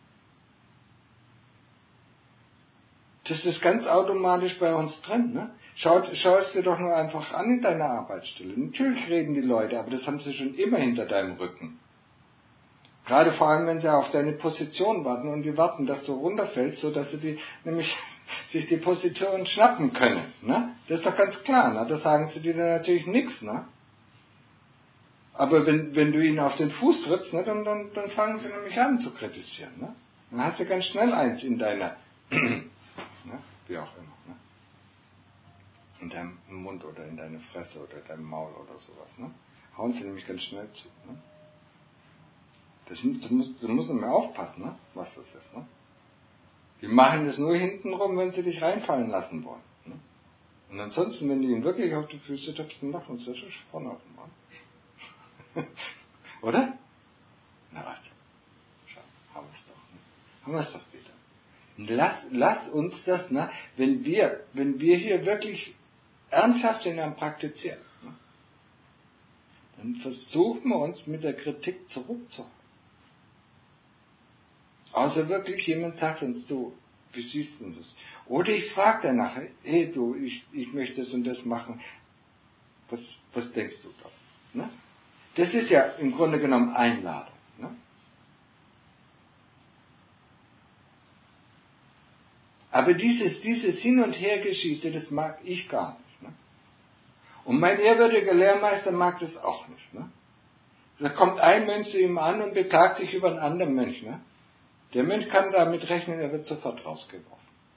Das ist ganz automatisch bei uns drin, ne? Schau es dir doch nur einfach an in deiner Arbeitsstelle. Natürlich reden die Leute, aber das haben sie schon immer hinter deinem Rücken. Gerade vor allem, wenn sie auf deine Position warten und die warten, dass du runterfällst, so dass sie nämlich sich die Position schnappen können, ne? Das ist doch ganz klar, ne? Da sagen sie dir natürlich nichts, ne? Aber wenn du ihnen auf den Fuß trittst, ne, dann fangen sie nämlich an zu kritisieren, ne? Dann hast du ganz schnell eins in deiner ne? Wie auch immer, ne? In deinem Mund oder in deine Fresse oder deinem Maul oder sowas, ne? Hauen sie nämlich ganz schnell zu, ne? Du musst nicht mehr aufpassen, ne? Was das ist, ne? Die machen das nur hintenrum, wenn sie dich reinfallen lassen wollen, ne? Und ansonsten, wenn du ihnen wirklich auf die Füße trittst, dann machen sie das schon vorne auf den Mann. Oder? Na warte. Schau, haben wir es doch, ne? Haben wir es doch wieder. Lass uns das, ne, wenn wir hier wirklich ernsthaft sind am Praktizieren, ne, dann versuchen wir uns mit der Kritik zurückzuhalten. Außer wirklich jemand sagt uns, du, wie siehst du das? Oder ich frage danach, hey du, ich möchte das und das machen. Was denkst du da? Ne? Das ist ja im Grunde genommen Einladung. Ne? Aber dieses Hin- und Hergeschieße, das mag ich gar nicht. Ne? Und mein ehrwürdiger Lehrmeister mag das auch nicht. Ne? Da kommt ein Mönch zu ihm an und beklagt sich über einen anderen Mönch. Ne? Der Mönch kann damit rechnen, er wird sofort rausgeworfen.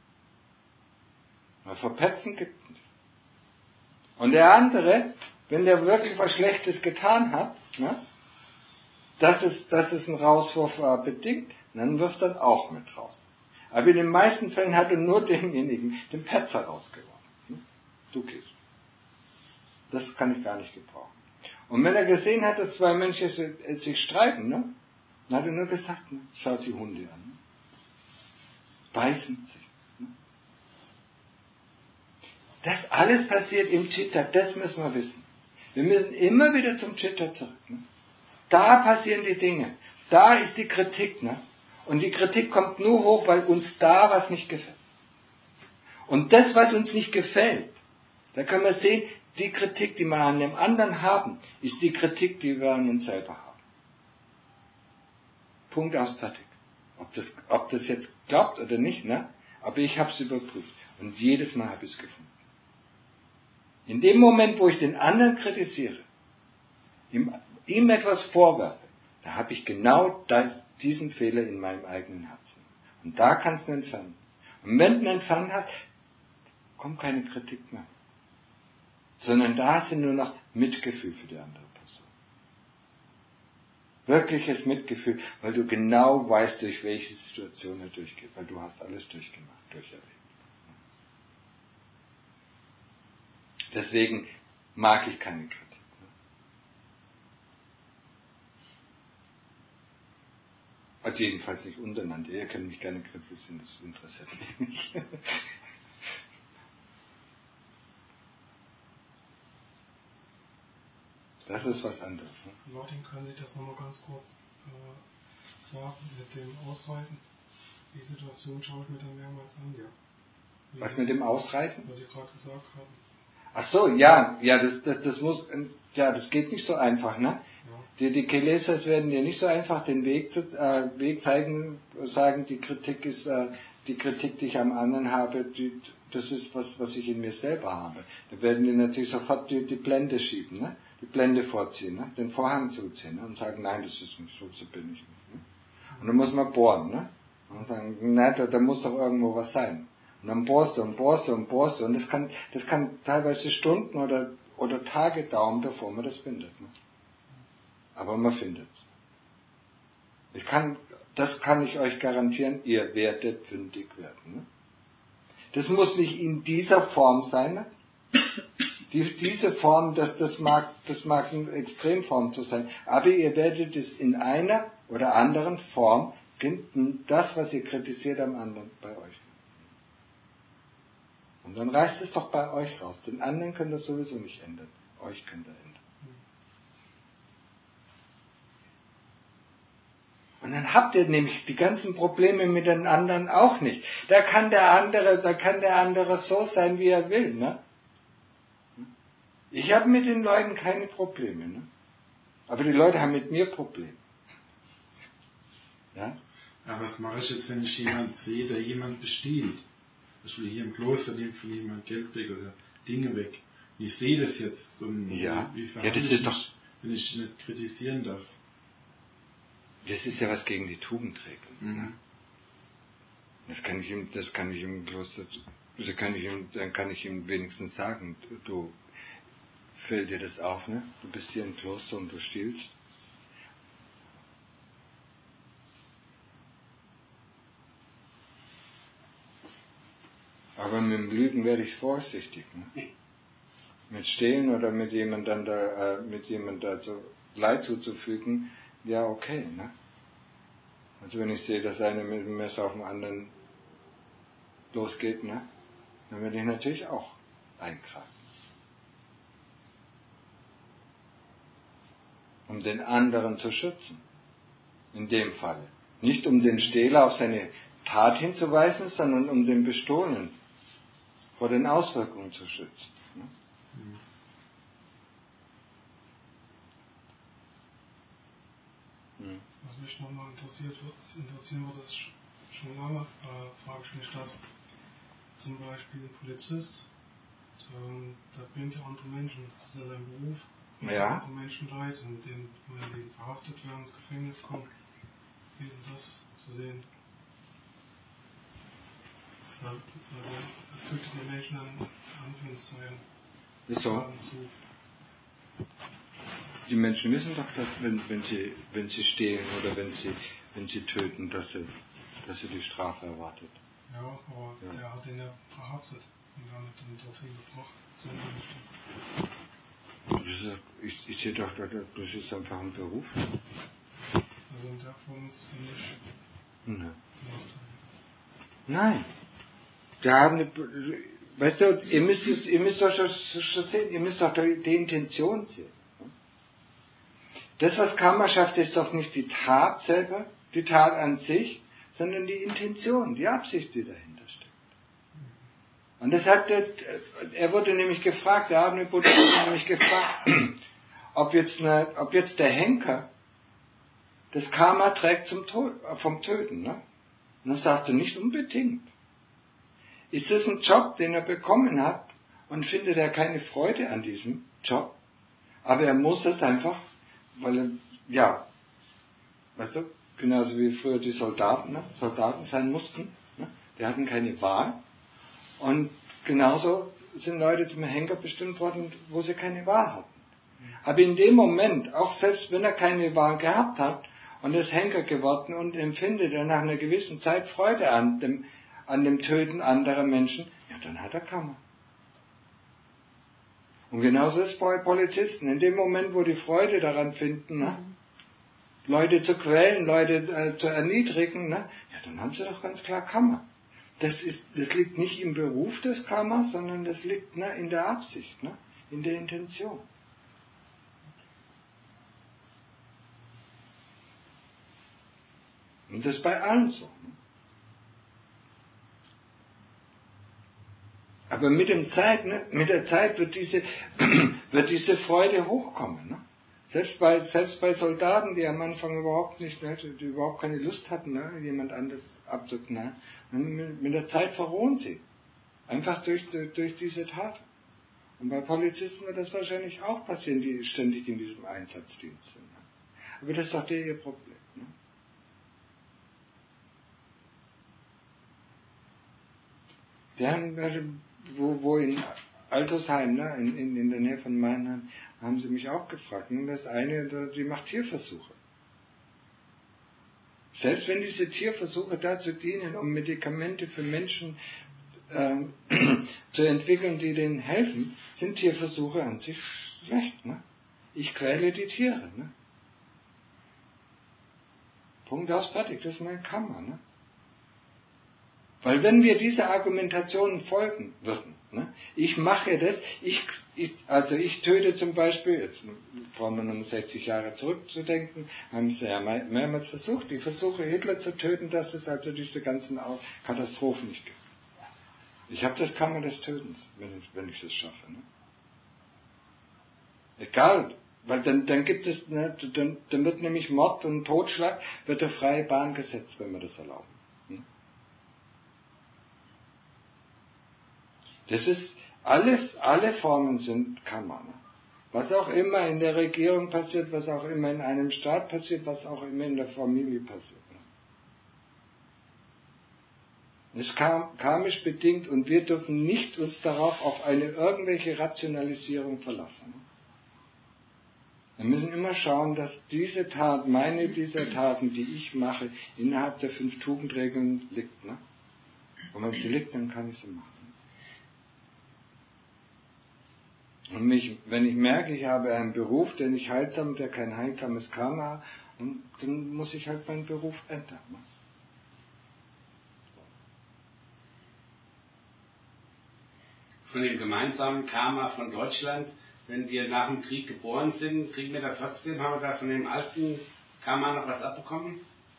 Weil verpetzen gibt es nicht. Und der andere, wenn der wirklich was Schlechtes getan hat, ne, dass es einen Rauswurf bedingt, dann wirft er auch mit raus. Aber in den meisten Fällen hat er nur denjenigen, den Petzer rausgeworfen. Ne? Du gehst. Das kann ich gar nicht gebrauchen. Und wenn er gesehen hat, dass zwei Menschen sich streiten, ne, dann hat er nur gesagt, ne, schaut die Hunde an. Ne? Beißen sich. Ne? Das alles passiert im Chitta, das müssen wir wissen. Wir müssen immer wieder zum Chitta zurück. Ne? Da passieren die Dinge. Da ist die Kritik. Ne? Und die Kritik kommt nur hoch, weil uns da was nicht gefällt. Und das, was uns nicht gefällt, da können wir sehen, die Kritik, die wir an dem anderen haben, ist die Kritik, die wir an uns selber haben. Punkt aus, fertig. Ob das jetzt glaubt oder nicht, ne? Aber ich habe es überprüft. Und jedes Mal habe ich es gefunden. In dem Moment, wo ich den anderen kritisiere, ihm etwas vorwerfe, da habe ich genau diesen Fehler in meinem eigenen Herzen. Und da kannst du ihn entfernen. Und wenn du ihn entfernt hast, kommt keine Kritik mehr. Sondern da hast du nur noch Mitgefühl für die andere Person. Wirkliches Mitgefühl, weil du genau weißt, durch welche Situation er durchgeht, weil du hast alles durchgemacht, durcherlebt. Deswegen mag ich keine Kritik. Also jedenfalls nicht untereinander. Ihr könnt mich gerne kritisieren, das interessiert mich nicht. Das ist was anderes. Ne? Martin, können Sie das nochmal ganz kurz sagen mit dem Ausreißen? Die Situation schaue ich mir dann mehrmals an, ja. Was mit dem Ausreißen? Was Sie gerade gesagt haben. Ach so, ja, das muss, ja, das geht nicht so einfach, ne? Ja. Die Kilesas werden dir nicht so einfach den Weg zeigen, sagen, die Kritik, die ich am anderen habe, das ist was ich in mir selber habe. Da werden die natürlich sofort die Blende schieben, ne? Die Blende vorziehen, ne? Den Vorhang zuziehen, ne? Und sagen, nein, das ist nicht so, so bin ich nicht. Ne? Und dann muss man bohren, ne? Und sagen, nein, da muss doch irgendwo was sein. Und dann bohrst du. Und das kann teilweise Stunden oder Tage dauern, bevor man das findet. Ne? Aber man findet es. Das kann ich euch garantieren, ihr werdet fündig werden. Ne? Das muss nicht in dieser Form sein. Ne? Diese Form, das mag eine Extremform zu sein, aber ihr werdet es in einer oder anderen Form finden, das, was ihr kritisiert am anderen, bei euch. Und dann reißt es doch bei euch raus. Den anderen könnt ihr sowieso nicht ändern. Euch könnt ihr ändern. Und dann habt ihr nämlich die ganzen Probleme mit den anderen auch nicht. Da kann der andere so sein, wie er will. Ne? Ich habe mit den Leuten keine Probleme. Ne? Aber die Leute haben mit mir Probleme. Ja? Aber was mache ich jetzt, wenn ich jemanden sehe, der jemand bestiehlt? Ich will hier im Kloster nimmt von jemand Geld weg oder Dinge weg. Ich sehe das jetzt. Und wie das ist doch, wenn ich nicht kritisieren darf? Das ist ja was gegen die Tugendregel. Ne? Das kann ich im Kloster, dann kann ich ihm wenigstens sagen, du, fällt dir das auf, ne? Du bist hier im Kloster und du stiehlst. Aber mit dem Lügen werde ich vorsichtig. Ne? Mit Stehlen oder mit jemandem da so Leid zuzufügen, ja okay. Ne? Also wenn ich sehe, dass einer mit dem Messer auf den anderen losgeht, ne? Dann werde ich natürlich auch eingreifen. Um den anderen zu schützen. In dem Falle. Nicht um den Stehler auf seine Tat hinzuweisen, sondern um den Bestohlenen vor den Auswirkungen zu schützen. Ne? Was mich nochmal interessieren wird, das schon lange, frage ich mich das. zum Beispiel ein Polizist, der bringt ja andere Menschen, das ist ja sein Beruf, andere Menschen leid und wenn die verhaftet werden, ins Gefängnis kommen, wie ist denn das zu sehen? Also er tötet die Menschen an Anführungszeichen. Wieso? Die Menschen wissen doch, dass wenn sie stehlen oder wenn sie töten, dass sie die Strafe erwartet. Ja, aber der hat ihn ja verhaftet und damit dann dorthin gebracht. So ich sehe doch, das ist einfach ein Beruf. Also in der Form ist es nicht. Nein. Da haben weißt du, ihr müsst doch schon sehen, ihr müsst doch die Intention sehen. Das, was Karma schafft, ist doch nicht die Tat selber, die Tat an sich, sondern die Intention, die Absicht, die dahinter steckt. Und das er wurde nämlich gefragt, der Abend wurde nämlich gefragt, ob jetzt der Henker das Karma trägt vom Töten. Ne? Und er sagte, nicht unbedingt. Ist das ein Job, den er bekommen hat und findet er keine Freude an diesem Job? Aber er muss es einfach, weil er, weißt du, genauso wie früher die Soldaten sein mussten. Ne? Die hatten keine Wahl. Und genauso sind Leute zum Henker bestimmt worden, wo sie keine Wahl hatten. Aber in dem Moment, auch selbst wenn er keine Wahl gehabt hat und ist Henker geworden und empfindet er nach einer gewissen Zeit Freude an dem Töten anderer Menschen, ja, dann hat er Karma. Und genauso ist es bei Polizisten. In dem Moment, wo die Freude daran finden, ne, Leute zu quälen, Leute zu erniedrigen, ne, ja, dann haben sie doch ganz klar Karma. Das liegt nicht im Beruf des Karmas, sondern das liegt in der Absicht, in der Intention. Und das ist bei allen so. Aber mit der Zeit wird diese Freude hochkommen. Ne? Selbst bei Soldaten, die am Anfang überhaupt die überhaupt keine Lust hatten, jemand anderes abzuknallen. Mit der Zeit verrohen sie. Einfach durch diese Tat. Und bei Polizisten wird das wahrscheinlich auch passieren, die ständig in diesem Einsatzdienst sind. Ne? Aber das ist doch ihr Problem. Ne? Die haben, wo in Altersheim, in der Nähe von Mannheim, haben sie mich auch gefragt. Und das eine, die macht Tierversuche. Selbst wenn diese Tierversuche dazu dienen, um Medikamente für Menschen zu entwickeln, die denen helfen, sind Tierversuche an sich schlecht. Ne? Ich quäle die Tiere. Ne? Punkt aus, fertig. Das ist mein Karma. Ne? Weil wenn wir dieser Argumentation folgen würden, ne, ich mache das, ich töte zum Beispiel, jetzt brauchen wir nur 60 Jahre zurückzudenken, haben sie ja mehrmals versucht, die Versuche Hitler zu töten, dass es also diese ganzen Katastrophen nicht gibt. Ich habe das Karma des Tötens, wenn ich das schaffe. Ne? Egal, weil dann gibt es, ne, dann wird nämlich Mord und Totschlag, wird der freie Bahn gesetzt, wenn wir das erlauben. Ne? Das ist alle Formen sind Karma. Ne? Was auch immer in der Regierung passiert, was auch immer in einem Staat passiert, was auch immer in der Familie passiert. Ne? Es ist karmisch bedingt und wir dürfen nicht uns darauf auf eine irgendwelche Rationalisierung verlassen. Ne? Wir müssen immer schauen, dass diese Tat, meine dieser Taten, die ich mache, innerhalb der 5 Tugendregeln liegt. Ne? Und wenn sie liegt, dann kann ich sie machen. Und wenn ich merke, ich habe einen Beruf, der kein heilsames Karma hat, dann muss ich halt meinen Beruf ändern. Ne? Von dem gemeinsamen Karma von Deutschland, wenn wir nach dem Krieg geboren sind, haben wir da von dem alten Karma noch was abbekommen?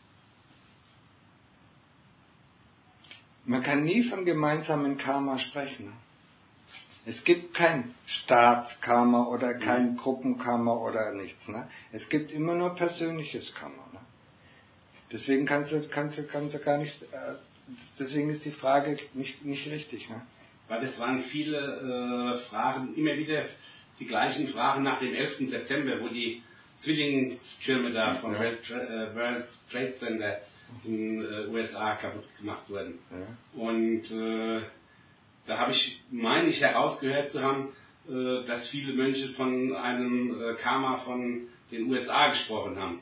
Man kann nie von gemeinsamen Karma sprechen. Es gibt kein Staatskarma oder kein Gruppenkarma oder nichts. Ne? Es gibt immer nur persönliches Karma. Ne? Deswegen kannst du gar nicht deswegen ist die Frage nicht richtig. Ne? Weil es waren viele Fragen, immer wieder die gleichen Fragen nach dem 11. September, wo die Zwillingstürme da von World Trade Center in den USA kaputt gemacht wurden. Ja. Und da habe ich, meine ich, herausgehört zu haben, dass viele Mönche von einem Karma von den USA gesprochen haben.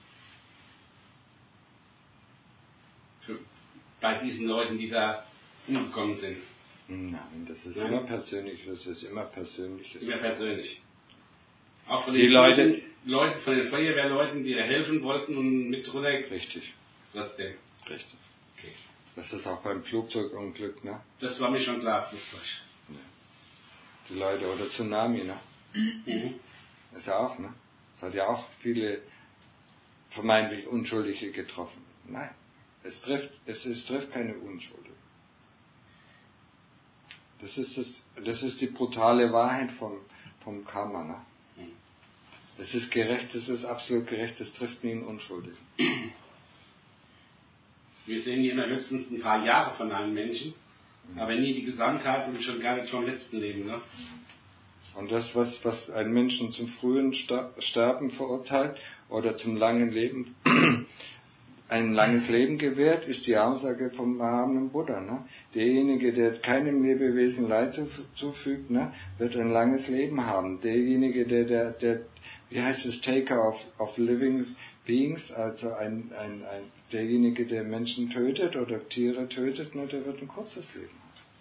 Bei diesen Leuten, die da umgekommen sind. Nein, das ist immer persönlich. Das ist immer persönlich. Immer persönlich. Auch von den Leuten, von den Feuerwehrleuten, die da helfen wollten und mit runter. Richtig. Trotzdem. Richtig. Okay. Das ist auch beim Flugzeugunglück, ne? Das war mir schon klar, Flugzeug. Ja. Die Leute, oder Tsunami, ne? Mhm. Das ist ja auch, ne? Es hat ja auch viele vermeintlich Unschuldige getroffen. Nein. Es trifft keine Unschuldigen. Das ist die brutale Wahrheit vom Karma. Ne? Das ist gerecht, das ist absolut gerecht, das trifft nie einen Unschuldigen. Wir sehen hier immer höchstens ein paar Jahre von einem Menschen, aber nie die Gesamtheit und schon gar nicht vom letzten Leben. Ne? Und das, was einen Menschen zum frühen Sterben verurteilt oder zum langen Leben, ein langes Leben gewährt, ist die Aussage vom erhabenen Buddha. Ne? Derjenige, der keinem Lebewesen Leid zufügt, ne, wird ein langes Leben haben. Derjenige, der wie heißt es, Taker of Living Beings, also derjenige, der Menschen tötet oder Tiere tötet, ne, der wird ein kurzes Leben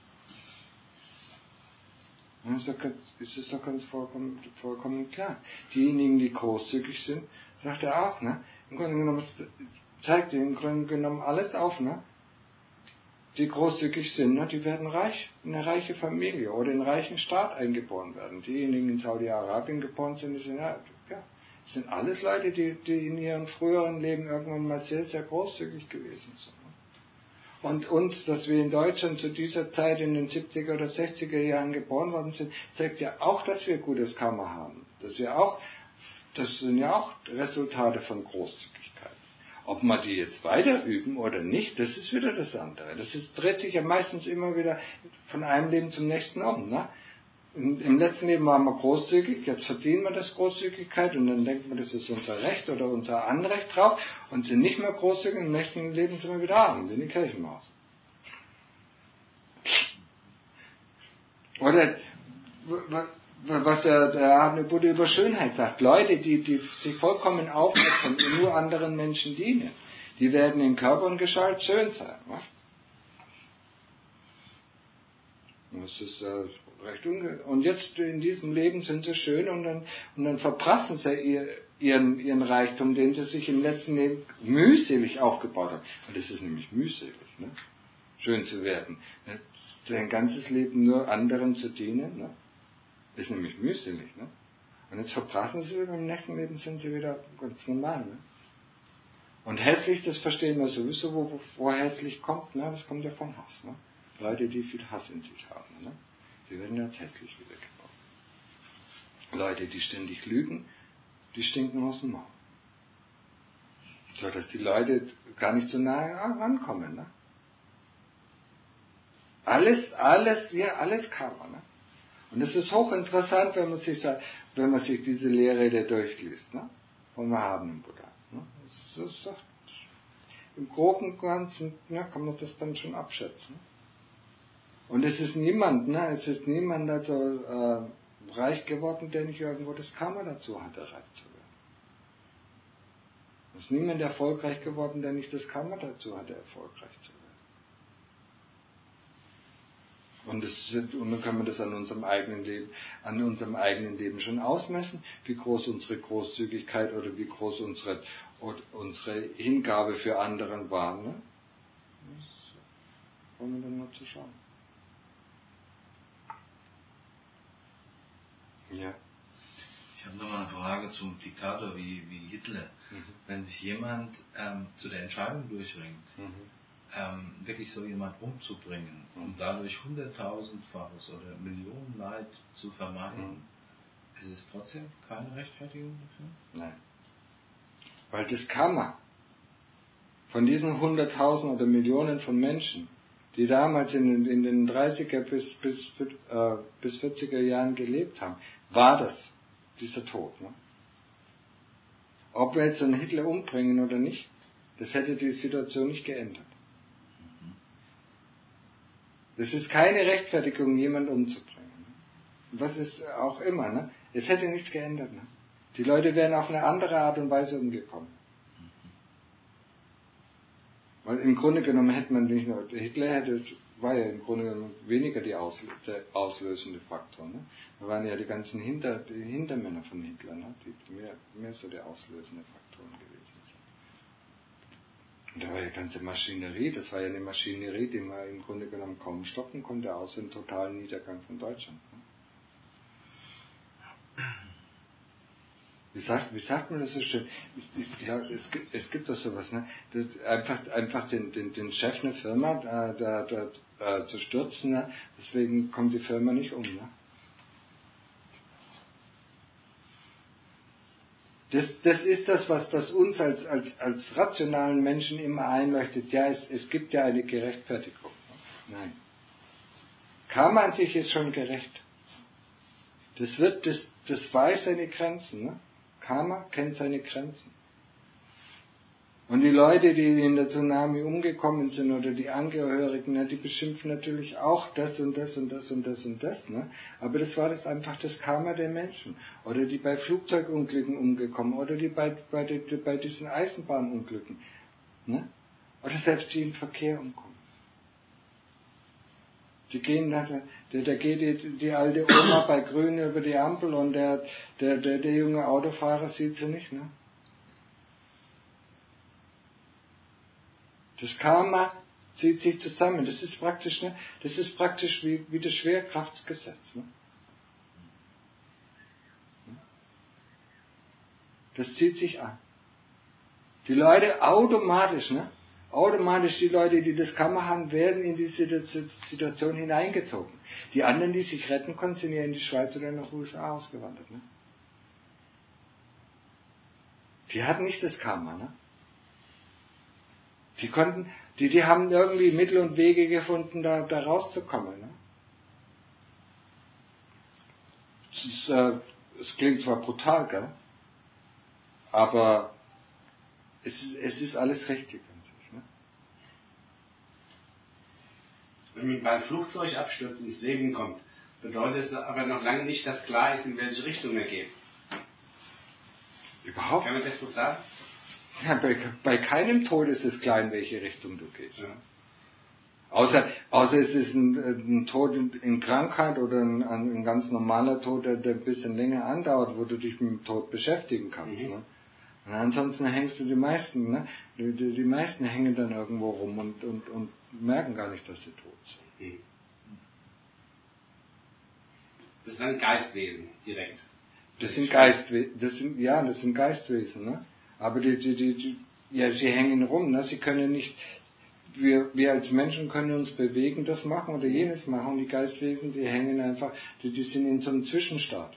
haben. Das ist doch ganz vollkommen klar. Diejenigen, die großzügig sind, sagt er auch, ne? Im Grunde genommen zeigt im Grunde genommen alles auf, ne? Die großzügig sind, ne? Die werden reich, in eine reiche Familie oder in einen reichen Staat eingeboren werden. Diejenigen, die in Saudi-Arabien geboren sind, das sind alles Leute, die in ihrem früheren Leben irgendwann mal sehr, sehr großzügig gewesen sind. Und uns, dass wir in Deutschland zu dieser Zeit in den 70er oder 60er Jahren geboren worden sind, zeigt ja auch, dass wir gutes Karma haben. Das sind ja auch Resultate von Großzügigkeit. Ob man die jetzt weiter üben oder nicht, das ist wieder das andere. Dreht sich ja meistens immer wieder von einem Leben zum nächsten um. Ne? Im letzten Leben waren wir großzügig, jetzt verdienen wir das Großzügigkeit und dann denkt man, das ist unser Recht oder unser Anrecht drauf und sind nicht mehr großzügig und im nächsten Leben sind wir wieder arm, wie eine Kirchenmaus. Oder was der erhabene Buddha über Schönheit sagt, Leute, die sich vollkommen aufopfern und nur anderen Menschen dienen, die werden in Körper und Gestalt schön sein. Was? Das ist recht und jetzt in diesem Leben sind sie schön und dann verprassen sie ihren Reichtum, den sie sich im letzten Leben mühselig aufgebaut haben. Und das ist nämlich mühselig, ne? Schön zu werden. Sein ganzes Leben nur anderen zu dienen, ne? Ist nämlich mühselig. Ne? Und jetzt verprassen sie wieder, im nächsten Leben sind sie wieder ganz normal. Ne? Und hässlich, das verstehen wir sowieso, wo hässlich kommt, ne? Das kommt ja von Hass. Ne? Leute, die viel Hass in sich haben, ne? Die werden jetzt hässlich wiedergeboren. Leute, die ständig lügen, die stinken aus dem Maul. So, dass die Leute gar nicht so nahe rankommen. Ne? Alles Karma. Ne? Und es ist hochinteressant, wenn man sich diese Lehre da durchliest, ne? Vom erhabenen Buddha. Ne? Das ist doch, im Groben und Ganzen, ne, kann man das dann schon abschätzen. Und es ist niemand reich geworden, der nicht irgendwo das Karma dazu hatte, reich zu werden. Es ist niemand erfolgreich geworden, der nicht das Karma dazu hatte, erfolgreich zu werden. Und dann kann man das an unserem eigenen Leben schon ausmessen, wie groß unsere Großzügigkeit oder wie groß unsere Hingabe für anderen war. Ne? Das wollen wir dann nur zu schauen. Ja. Ich habe nochmal eine Frage zum Diktator wie Hitler. Wenn sich jemand zu der Entscheidung durchringt, wirklich so jemand umzubringen und dadurch 100.000-faches oder Millionen Leid zu vermeiden, ist es trotzdem keine Rechtfertigung dafür? Nein. Weil das Karma von diesen 100.000 oder Millionen von Menschen, die damals in den 30er bis 40er Jahren gelebt haben, war das dieser Tod. Ne? Ob wir jetzt einen Hitler umbringen oder nicht, das hätte die Situation nicht geändert. Das ist keine Rechtfertigung, jemanden umzubringen. Was ist auch immer. Ne? Es hätte nichts geändert. Ne? Die Leute wären auf eine andere Art und Weise umgekommen. Weil im Grunde genommen hätte man nicht nur, Hitler war ja im Grunde genommen weniger der auslösende Faktor. Ne? Da waren ja die ganzen Hintermänner von Hitler, ne? Die mehr so der auslösende Faktoren gewesen sind. Und da war ja die ganze Maschinerie, das war ja eine Maschinerie, die man im Grunde genommen kaum stoppen konnte, außer im totalen Niedergang von Deutschland. Ne? Wie sagt man das so schön? Ja, es gibt doch sowas, ne? Einfach den Chef einer Firma zu stürzen, ne? Deswegen kommt die Firma nicht um, ne? Das ist das, was uns als rationalen Menschen immer einleuchtet. Ja, es gibt ja eine Gerechtfertigung. Nein. Karma an sich ist schon gerecht. Das weiß seine Grenzen, ne? Karma kennt seine Grenzen. Und die Leute, die in der Tsunami umgekommen sind oder die Angehörigen, ne, die beschimpfen natürlich auch das und das und das und das und das. Ne? Aber das war einfach das Karma der Menschen. Oder die bei Flugzeugunglücken umgekommen oder die bei diesen Eisenbahnunglücken. Ne? Oder selbst die im Verkehr umkommen. Da geht die alte Oma bei Grün über die Ampel und der junge Autofahrer sieht sie nicht, ne? Das Karma zieht sich zusammen. Das ist praktisch, ne? Das ist praktisch wie das Schwerkraftsgesetz, ne? Das zieht sich an. Die Leute automatisch, ne? Automatisch die Leute, die das Karma haben, werden in diese Situation hineingezogen. Die anderen, die sich retten konnten, sind ja in die Schweiz oder nach den USA ausgewandert. Ne? Die hatten nicht das Karma. Ne? Die haben irgendwie Mittel und Wege gefunden, da rauszukommen. Ne? Es klingt zwar brutal, gell? Aber es ist alles richtig. Wenn man beim Flugzeugabsturz ins Leben kommt, bedeutet es aber noch lange nicht, dass klar ist, in welche Richtung er geht. Überhaupt? Kann man das so sagen? Ja, bei keinem Tod ist es klar, in welche Richtung du gehst. Ja. Außer es ist ein Tod in Krankheit oder ein ganz normaler Tod, der ein bisschen länger andauert, wo du dich mit dem Tod beschäftigen kannst. Ne? Und ansonsten hängst du die meisten, ne? Die meisten hängen dann irgendwo rum und merken gar nicht, dass sie tot sind. Das sind dann Geistwesen direkt. Das sind Geistwesen, ne? Aber sie hängen rum, ne? Sie können nicht, wir als Menschen können uns bewegen, das machen oder jenes machen, und die Geistwesen, die hängen einfach, die sind in so einem Zwischenstadium.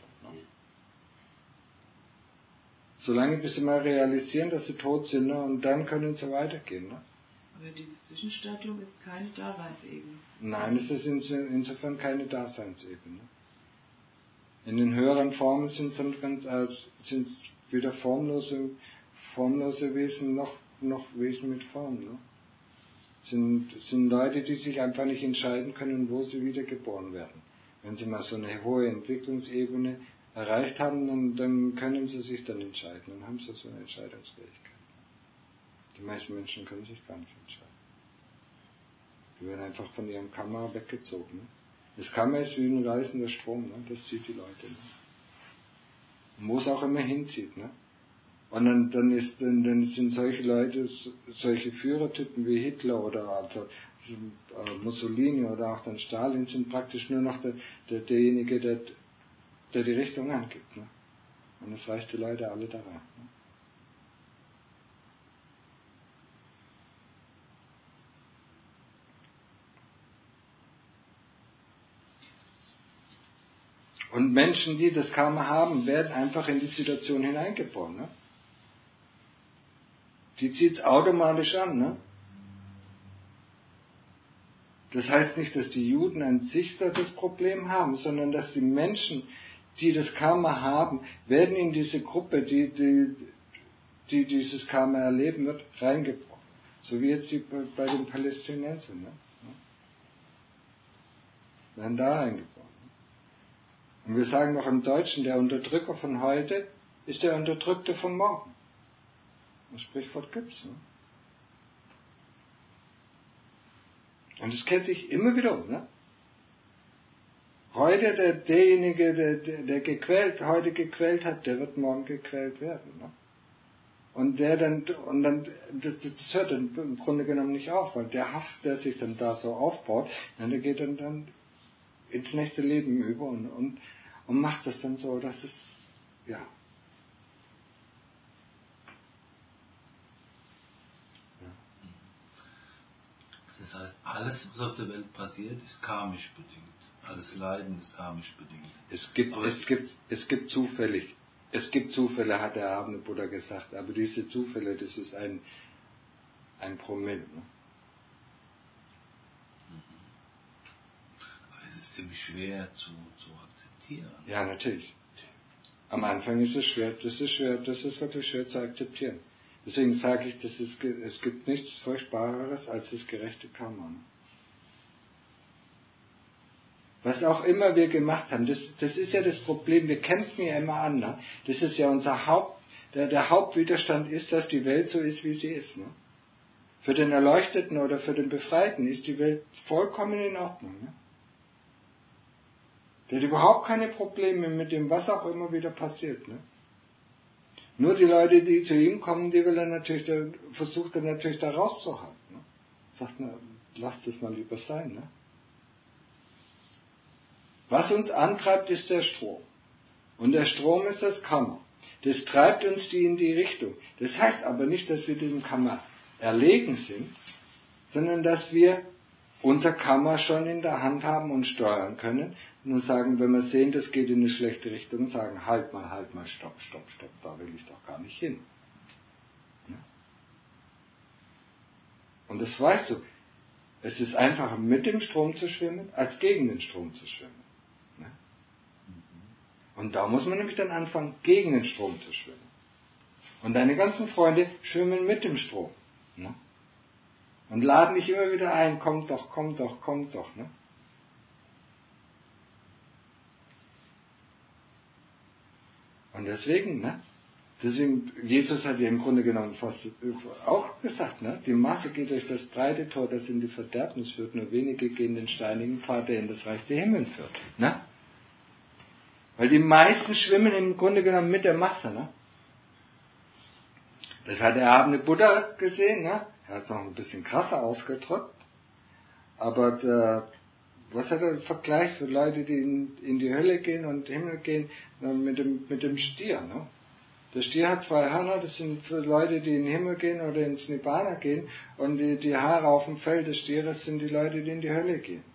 Solange bis sie mal realisieren, dass sie tot sind, ne? Und dann können sie weitergehen. Ne? Aber dieses Zwischenstadium ist keine Daseinsebene. Nein, es ist insofern keine Daseinsebene. In den höheren Formen sind wieder formlose Wesen noch Wesen mit Form. Ne? Sind Leute, die sich einfach nicht entscheiden können, wo sie wiedergeboren werden. Wenn sie mal so eine hohe Entwicklungsebene erreicht haben, dann können sie sich dann entscheiden. Dann haben sie so eine Entscheidungsfähigkeit. Die meisten Menschen können sich gar nicht entscheiden. Die werden einfach von ihrem Karma weggezogen. Ne? Das Karma ist wie ein reißender Strom, ne? Das zieht die Leute. Ne? Und wo es auch immer hinzieht. Ne? Und dann sind solche Leute, solche Führertypen wie Hitler oder Mussolini oder auch dann Stalin, sind praktisch nur noch derjenige, der die Richtung angibt. Ne? Und das reicht die Leute alle da rein. Ne? Und Menschen, die das Karma haben, werden einfach in die Situation hineingeboren. Ne? Die zieht es automatisch an. Ne? Das heißt nicht, dass die Juden an sich das Problem haben, sondern dass die Menschen, die das Karma haben, werden in diese Gruppe, die dieses Karma erleben wird, reingebrochen. So wie jetzt bei den Palästinensern. Ne? Werden da reingebrochen. Und wir sagen noch im Deutschen, der Unterdrücker von heute ist der Unterdrückte von morgen. Das Sprichwort gibt's. Ne? Und das kehrt sich immer wieder um. Ne? Heute derjenige, der heute gequält hat, der wird morgen gequält werden. Ne? Und das hört dann im Grunde genommen nicht auf, weil der Hass, der sich dann da so aufbaut, der geht dann ins nächste Leben über und macht das dann so, dass es, ja. Das heißt, alles, was auf der Welt passiert, ist karmisch bedingt. Alles Leiden ist karmisch bedingt. Es gibt Zufälle, hat der erhabene Buddha gesagt, aber diese Zufälle, das ist ein Promille. Ne? Aber es ist ziemlich schwer zu akzeptieren. Ja, natürlich. Am Anfang ist es schwer, das ist wirklich schwer zu akzeptieren. Deswegen sage ich, es gibt nichts Furchtbareres als das gerechte Karma. Ne? Was auch immer wir gemacht haben, das ist ja das Problem, wir kämpfen ja immer an. Ne? Das ist ja unser der Hauptwiderstand ist, dass die Welt so ist, wie sie ist. Ne? Für den Erleuchteten oder für den Befreiten ist die Welt vollkommen in Ordnung. Ne? Der hat überhaupt keine Probleme mit dem, was auch immer wieder passiert. Ne? Nur die Leute, die zu ihm kommen, versucht er natürlich da rauszuhalten. Ne? Sagt, na, lasst es mal lieber sein. Ne? Was uns antreibt, ist der Strom. Und der Strom ist das Karma. Das treibt uns in die Richtung. Das heißt aber nicht, dass wir diesem Karma erlegen sind, sondern dass wir unser Karma schon in der Hand haben und steuern können. Und sagen, wenn wir sehen, das geht in eine schlechte Richtung, sagen, halt mal, stopp, da will ich doch gar nicht hin. Ja? Und das weißt du, es ist einfacher mit dem Strom zu schwimmen, als gegen den Strom zu schwimmen. Ja? Und da muss man nämlich dann anfangen, gegen den Strom zu schwimmen. Und deine ganzen Freunde schwimmen mit dem Strom. Ja? Und laden dich immer wieder ein, kommt doch. Ne? Und deswegen, Jesus hat ja im Grunde genommen fast auch gesagt, ne, die Masse geht durch das breite Tor, das in die Verderbnis führt, nur wenige gehen den steinigen Pfad, der in das Reich der Himmel führt. Ne? Weil die meisten schwimmen im Grunde genommen mit der Masse. Ne? Das hat der erhabene Buddha gesehen, ne? Er hat es noch ein bisschen krasser ausgedrückt, aber was hat er im Vergleich für Leute, die in die Hölle gehen und in den Himmel gehen, mit dem Stier? Ne? Der Stier hat 2 Hörner, das sind für Leute, die in den Himmel gehen oder ins Nibbana gehen, und die Haare auf dem Fell des Stieres sind die Leute, die in die Hölle gehen.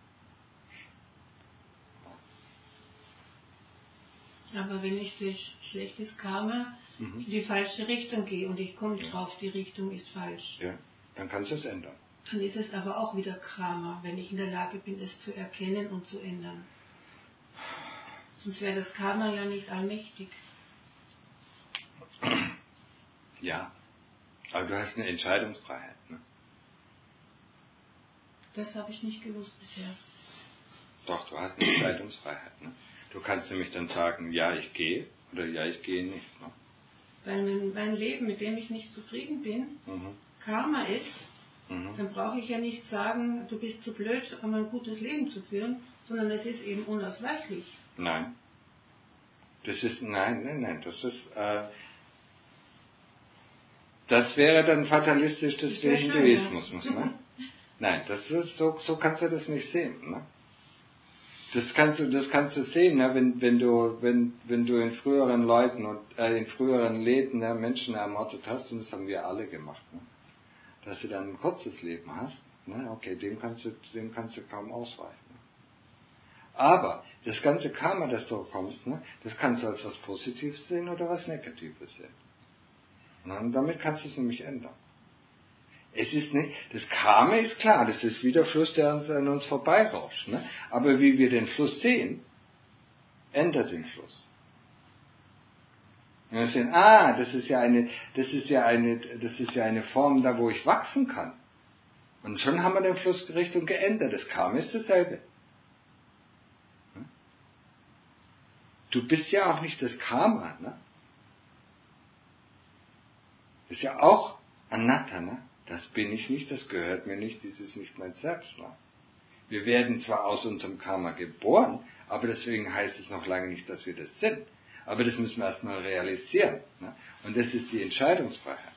Aber wenn ich durch schlechtes Karma in die falsche Richtung gehe und ich komme drauf, die Richtung ist falsch. Ja, dann kannst du es ändern. Dann ist es aber auch wieder Karma, wenn ich in der Lage bin, es zu erkennen und zu ändern. Sonst wäre das Karma ja nicht allmächtig. Ja, aber du hast eine Entscheidungsfreiheit. Ne? Das habe ich nicht gewusst bisher. Doch, du hast eine Entscheidungsfreiheit. Ne? Du kannst nämlich dann sagen, ja, ich gehe oder ja, ich gehe nicht. Ne? Weil mein Leben, mit dem ich nicht zufrieden bin, Karma ist, dann brauche ich ja nicht sagen, du bist zu blöd, um ein gutes Leben zu führen, sondern es ist eben unausweichlich. Nein. Nein. Das wäre dann fatalistisch, das wäre Hinduismus. Ne? Nein, so kannst du das nicht sehen. Ne? Das kannst du sehen, ne? wenn du in früheren Leuten und in früheren Leben Menschen ermordet hast, und das haben wir alle gemacht, ne? Dass du dann ein kurzes Leben hast, ne? Okay, dem kannst du kaum ausweichen. Ne? Aber das ganze Karma, das du bekommst, ne? Das kannst du als was Positives sehen oder was Negatives sehen. Und damit kannst du es nämlich ändern. Es ist nicht, das Karma ist klar, das ist wie der Fluss, der an uns vorbeirauscht. Ne? Aber wie wir den Fluss sehen, ändert den Fluss. Und wir sehen, das ist ja eine Form da, wo ich wachsen kann. Und schon haben wir den Fluss Richtung geändert. Das Karma ist dasselbe. Du bist ja auch nicht das Karma, ne? Das ist ja auch Anatta, ne? Das bin ich nicht, das gehört mir nicht, dies ist nicht mein Selbst. Ne? Wir werden zwar aus unserem Karma geboren, aber deswegen heißt es noch lange nicht, dass wir das sind. Aber das müssen wir erstmal realisieren. Ne? Und das ist die Entscheidungsfreiheit.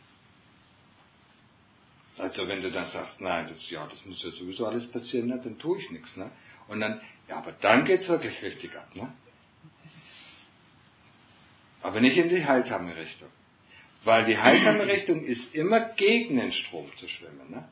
Also wenn du dann sagst, nein, das muss ja sowieso alles passieren, ne? Dann tue ich nichts. Ne? Und dann, aber dann geht's wirklich richtig ab. Ne? Aber nicht in die heilsame Richtung. Weil die heilsame Richtung ist immer gegen den Strom zu schwimmen. Ne?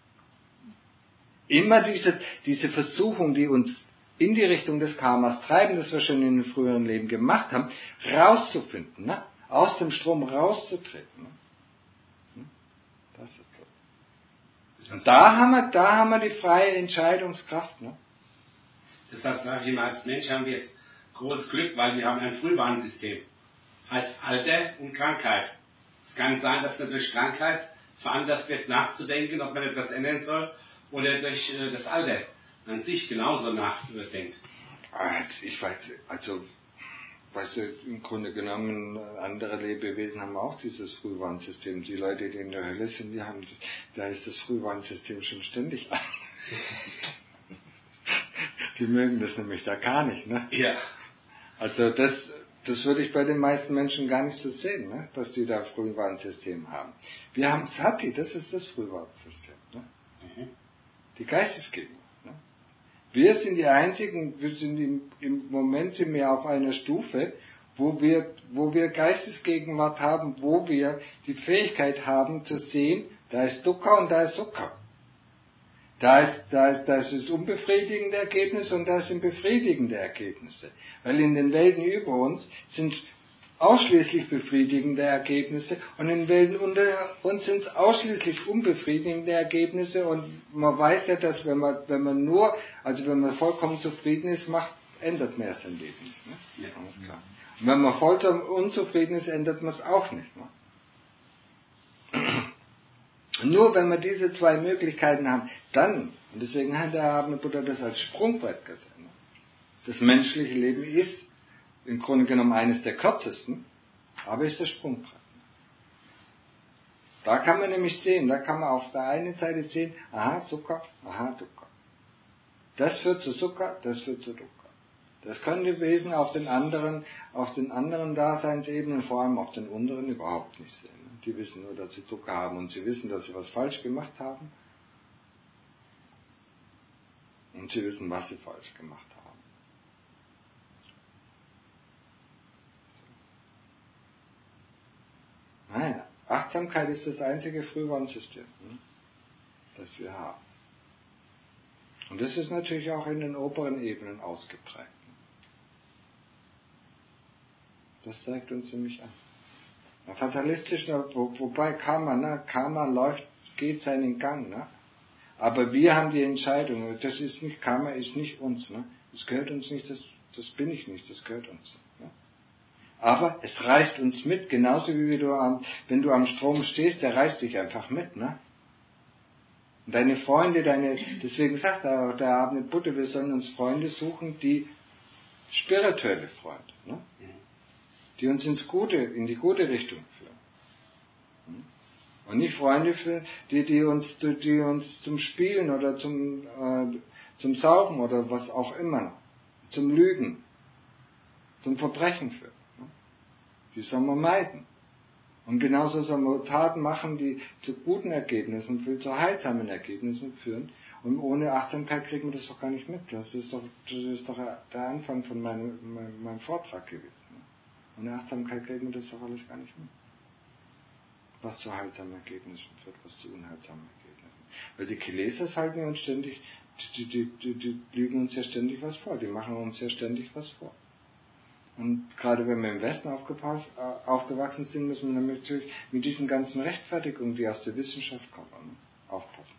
Immer diese Versuchung, die uns in die Richtung des Karmas treiben, das wir schon in den früheren Leben gemacht haben, rauszufinden, ne? Aus dem Strom rauszutreten. Ne? Das ist so. Und da haben wir die freie Entscheidungskraft. Ne? Das heißt, sage ich immer, als Mensch haben wir großes Glück, weil wir haben ein Frühwarnsystem. Heißt Alter und Krankheit. Es kann sein, dass man durch Krankheit veranlasst wird, nachzudenken, ob man etwas ändern soll, oder durch das Alter an sich genauso nachdenkt. Ich weiß, weißt du, im Grunde genommen, andere Lebewesen haben auch dieses Frühwarnsystem. Die Leute, die in der Hölle sind, da ist das Frühwarnsystem schon ständig an. Die mögen das nämlich da gar nicht, ne? Ja. Also das würde ich bei den meisten Menschen gar nicht so sehen, ne? Dass die da Frühwarnsystem haben. Wir haben Sati, das ist das Frühwarnsystem. Ne? Mhm. Die Geistesgegenwart. Ne? Wir sind die Einzigen, wir sind im Moment sind wir auf einer Stufe, wo wir Geistesgegenwart haben, wo wir die Fähigkeit haben zu sehen, da ist Dukkha und da ist Sukha. Da ist das unbefriedigende Ergebnis und da sind befriedigende Ergebnisse. Weil in den Welten über uns sind ausschließlich befriedigende Ergebnisse und in den Welten unter uns sind es ausschließlich unbefriedigende Ergebnisse und man weiß ja, dass wenn man vollkommen zufrieden ist, ändert man sein Leben nicht. Ne? Ja, alles klar. Und wenn man vollkommen unzufrieden ist, ändert man es auch nicht. Ne? Nur wenn wir diese zwei Möglichkeiten haben, dann, und deswegen hat der erhabene Buddha das als Sprungbrett gesehen. Ne? Das menschliche Leben ist im Grunde genommen eines der kürzesten, aber ist das Sprungbrett. Da kann man nämlich sehen, da kann man auf der einen Seite sehen, aha, Sukha, aha, Dukkha. Das führt zu Sukha, das führt zu Dukkha. Das können die Wesen auf den anderen Daseinsebenen, vor allem auf den unteren, überhaupt nicht sehen. Die wissen nur, dass sie Dukkha haben und sie wissen, dass sie was falsch gemacht haben. Und sie wissen, was sie falsch gemacht haben. Nein, Achtsamkeit ist das einzige Frühwarnsystem, das wir haben. Und das ist natürlich auch in den oberen Ebenen ausgeprägt. Das zeigt uns nämlich an. Fatalistisch, wobei Karma geht seinen Gang, ne? Aber wir haben die Entscheidung, Karma ist nicht uns, ne? Das gehört uns nicht, das bin ich nicht, das gehört uns. Ne? Aber es reißt uns mit, genauso wie wenn du am Strom stehst, der reißt dich einfach mit, ne? Und deine Freunde, deswegen sagt der erhabene Buddha, wir sollen uns Freunde suchen, die spirituelle Freunde, ne? Die uns in die gute Richtung führen. Und nicht Freunde, die uns zum Spielen oder zum Saufen oder was auch immer, zum Lügen, zum Verbrechen führen. Die sollen wir meiden. Und genauso sollen wir Taten machen, die zu guten Ergebnissen, zu heilsamen Ergebnissen führen. Und ohne Achtsamkeit kriegen wir das doch gar nicht mit. Das ist doch der Anfang von meinem Vortrag gewesen. Ohne Achtsamkeit kriegen wir das doch alles gar nicht mit. Was zu heilsamen Ergebnissen führt, was zu unheilsamen Ergebnissen. Weil die Kilesas halten uns ständig, die lügen uns ja ständig was vor, die machen uns ja ständig was vor. Und gerade wenn wir im Westen aufgewachsen sind, müssen wir natürlich mit diesen ganzen Rechtfertigungen, die aus der Wissenschaft kommen, aufpassen.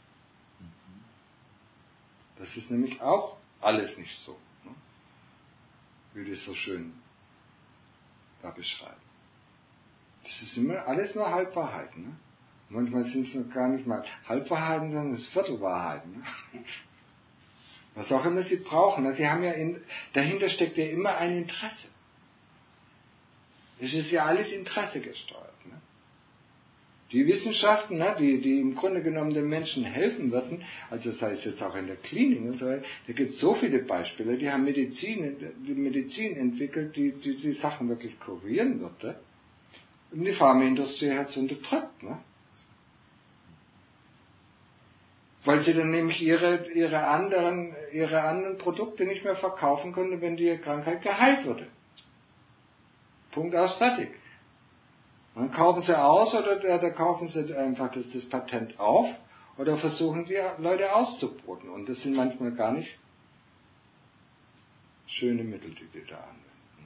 Das ist nämlich auch alles nicht so, ne? Wie die es so schön da beschreiben. Das ist immer alles nur Halbwahrheiten. Ne? Manchmal sind es noch gar nicht mal Halbwahrheiten, sondern es ist Viertelwahrheiten. Ne? Was auch immer sie brauchen. Ne? Sie haben ja dahinter steckt ja immer ein Interesse. Es ist ja alles Interesse gesteuert. Ne? Die Wissenschaften, ne, die im Grunde genommen den Menschen helfen würden, also sei es jetzt auch in der Klinik und so weiter, da gibt es so viele Beispiele, die haben Medizin entwickelt, die Sachen wirklich kurieren würde. Und die Pharmaindustrie hat es unterdrückt, ne? Weil sie dann nämlich ihre anderen Produkte nicht mehr verkaufen konnten, wenn die Krankheit geheilt wurde. Punkt aus, fertig. Dann kaufen sie aus oder kaufen sie einfach das Patent auf oder versuchen die Leute auszuboten. Und das sind manchmal gar nicht schöne Mittel, die da anwenden.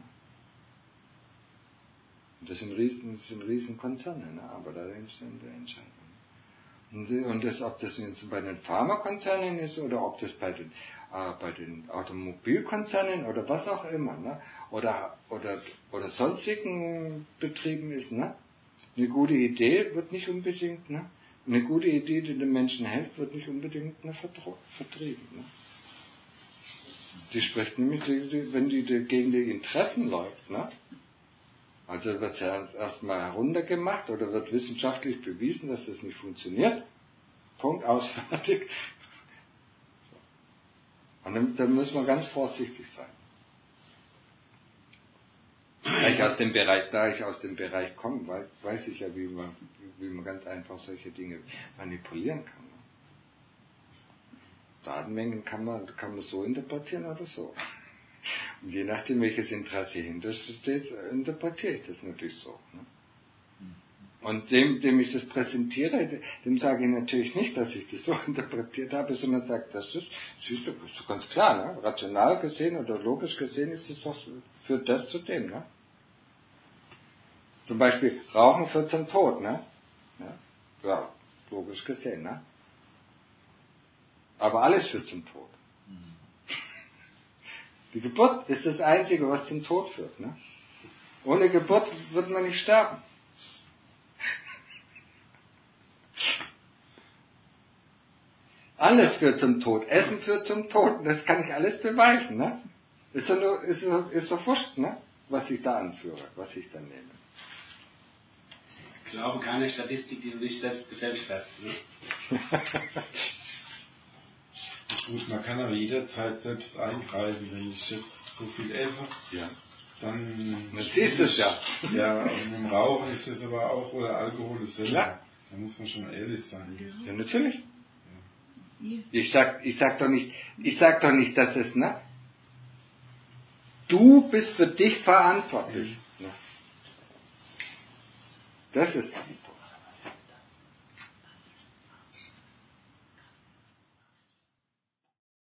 Und das sind riesen Konzerne, ne? Aber da entstehen die Entscheidungen. Und ob das jetzt bei den Pharmakonzernen ist oder ob das bei den Automobilkonzernen oder was auch immer, ne? oder sonstigen Betrieben ist, ne? Eine gute Idee wird nicht unbedingt, ne? Eine gute Idee, die den Menschen hilft, wird nicht unbedingt vertrieben. Ne? Die spricht nämlich, wenn die gegen die Interessen läuft, ne? Also wird es ja erstmal heruntergemacht oder wird wissenschaftlich bewiesen, dass das nicht funktioniert. Punkt, aus, fertig. Und dann müssen wir ganz vorsichtig sein. Da ich aus dem Bereich komme, weiß ich ja, wie man ganz einfach solche Dinge manipulieren kann. Datenmengen kann man so interpretieren oder so. Und je nachdem, welches Interesse hintersteht, interpretiere ich das natürlich so. Ne? Und dem ich das präsentiere, dem sage ich natürlich nicht, dass ich das so interpretiert habe, sondern sage, das ist doch ganz klar, ne? Rational gesehen oder logisch gesehen führt das zu dem. Ne? Zum Beispiel, Rauchen führt zum Tod. Ne? Ja, logisch gesehen. Ne? Aber alles führt zum Tod. Die Geburt ist das Einzige, was zum Tod führt. Ne? Ohne Geburt wird man nicht sterben. Alles führt zum Tod. Essen führt zum Tod. Das kann ich alles beweisen. Ne? Ist doch wurscht, ne? Was ich da anführe, was ich dann nehme. Ich glaube, keine Statistik, die du nicht selbst gefälscht hast. Ne? Gut, man kann aber jederzeit selbst eingreifen, wenn ich jetzt so viel esse, ja. dann siehst du es ja. Ja, und mit dem Rauchen ist es aber auch, oder Alkohol ist selber. Ja. Da muss man schon ehrlich sein. Ja, natürlich. Ja. Ich sag doch nicht, dass es, ne? Du bist für dich verantwortlich. Ne? Das ist das.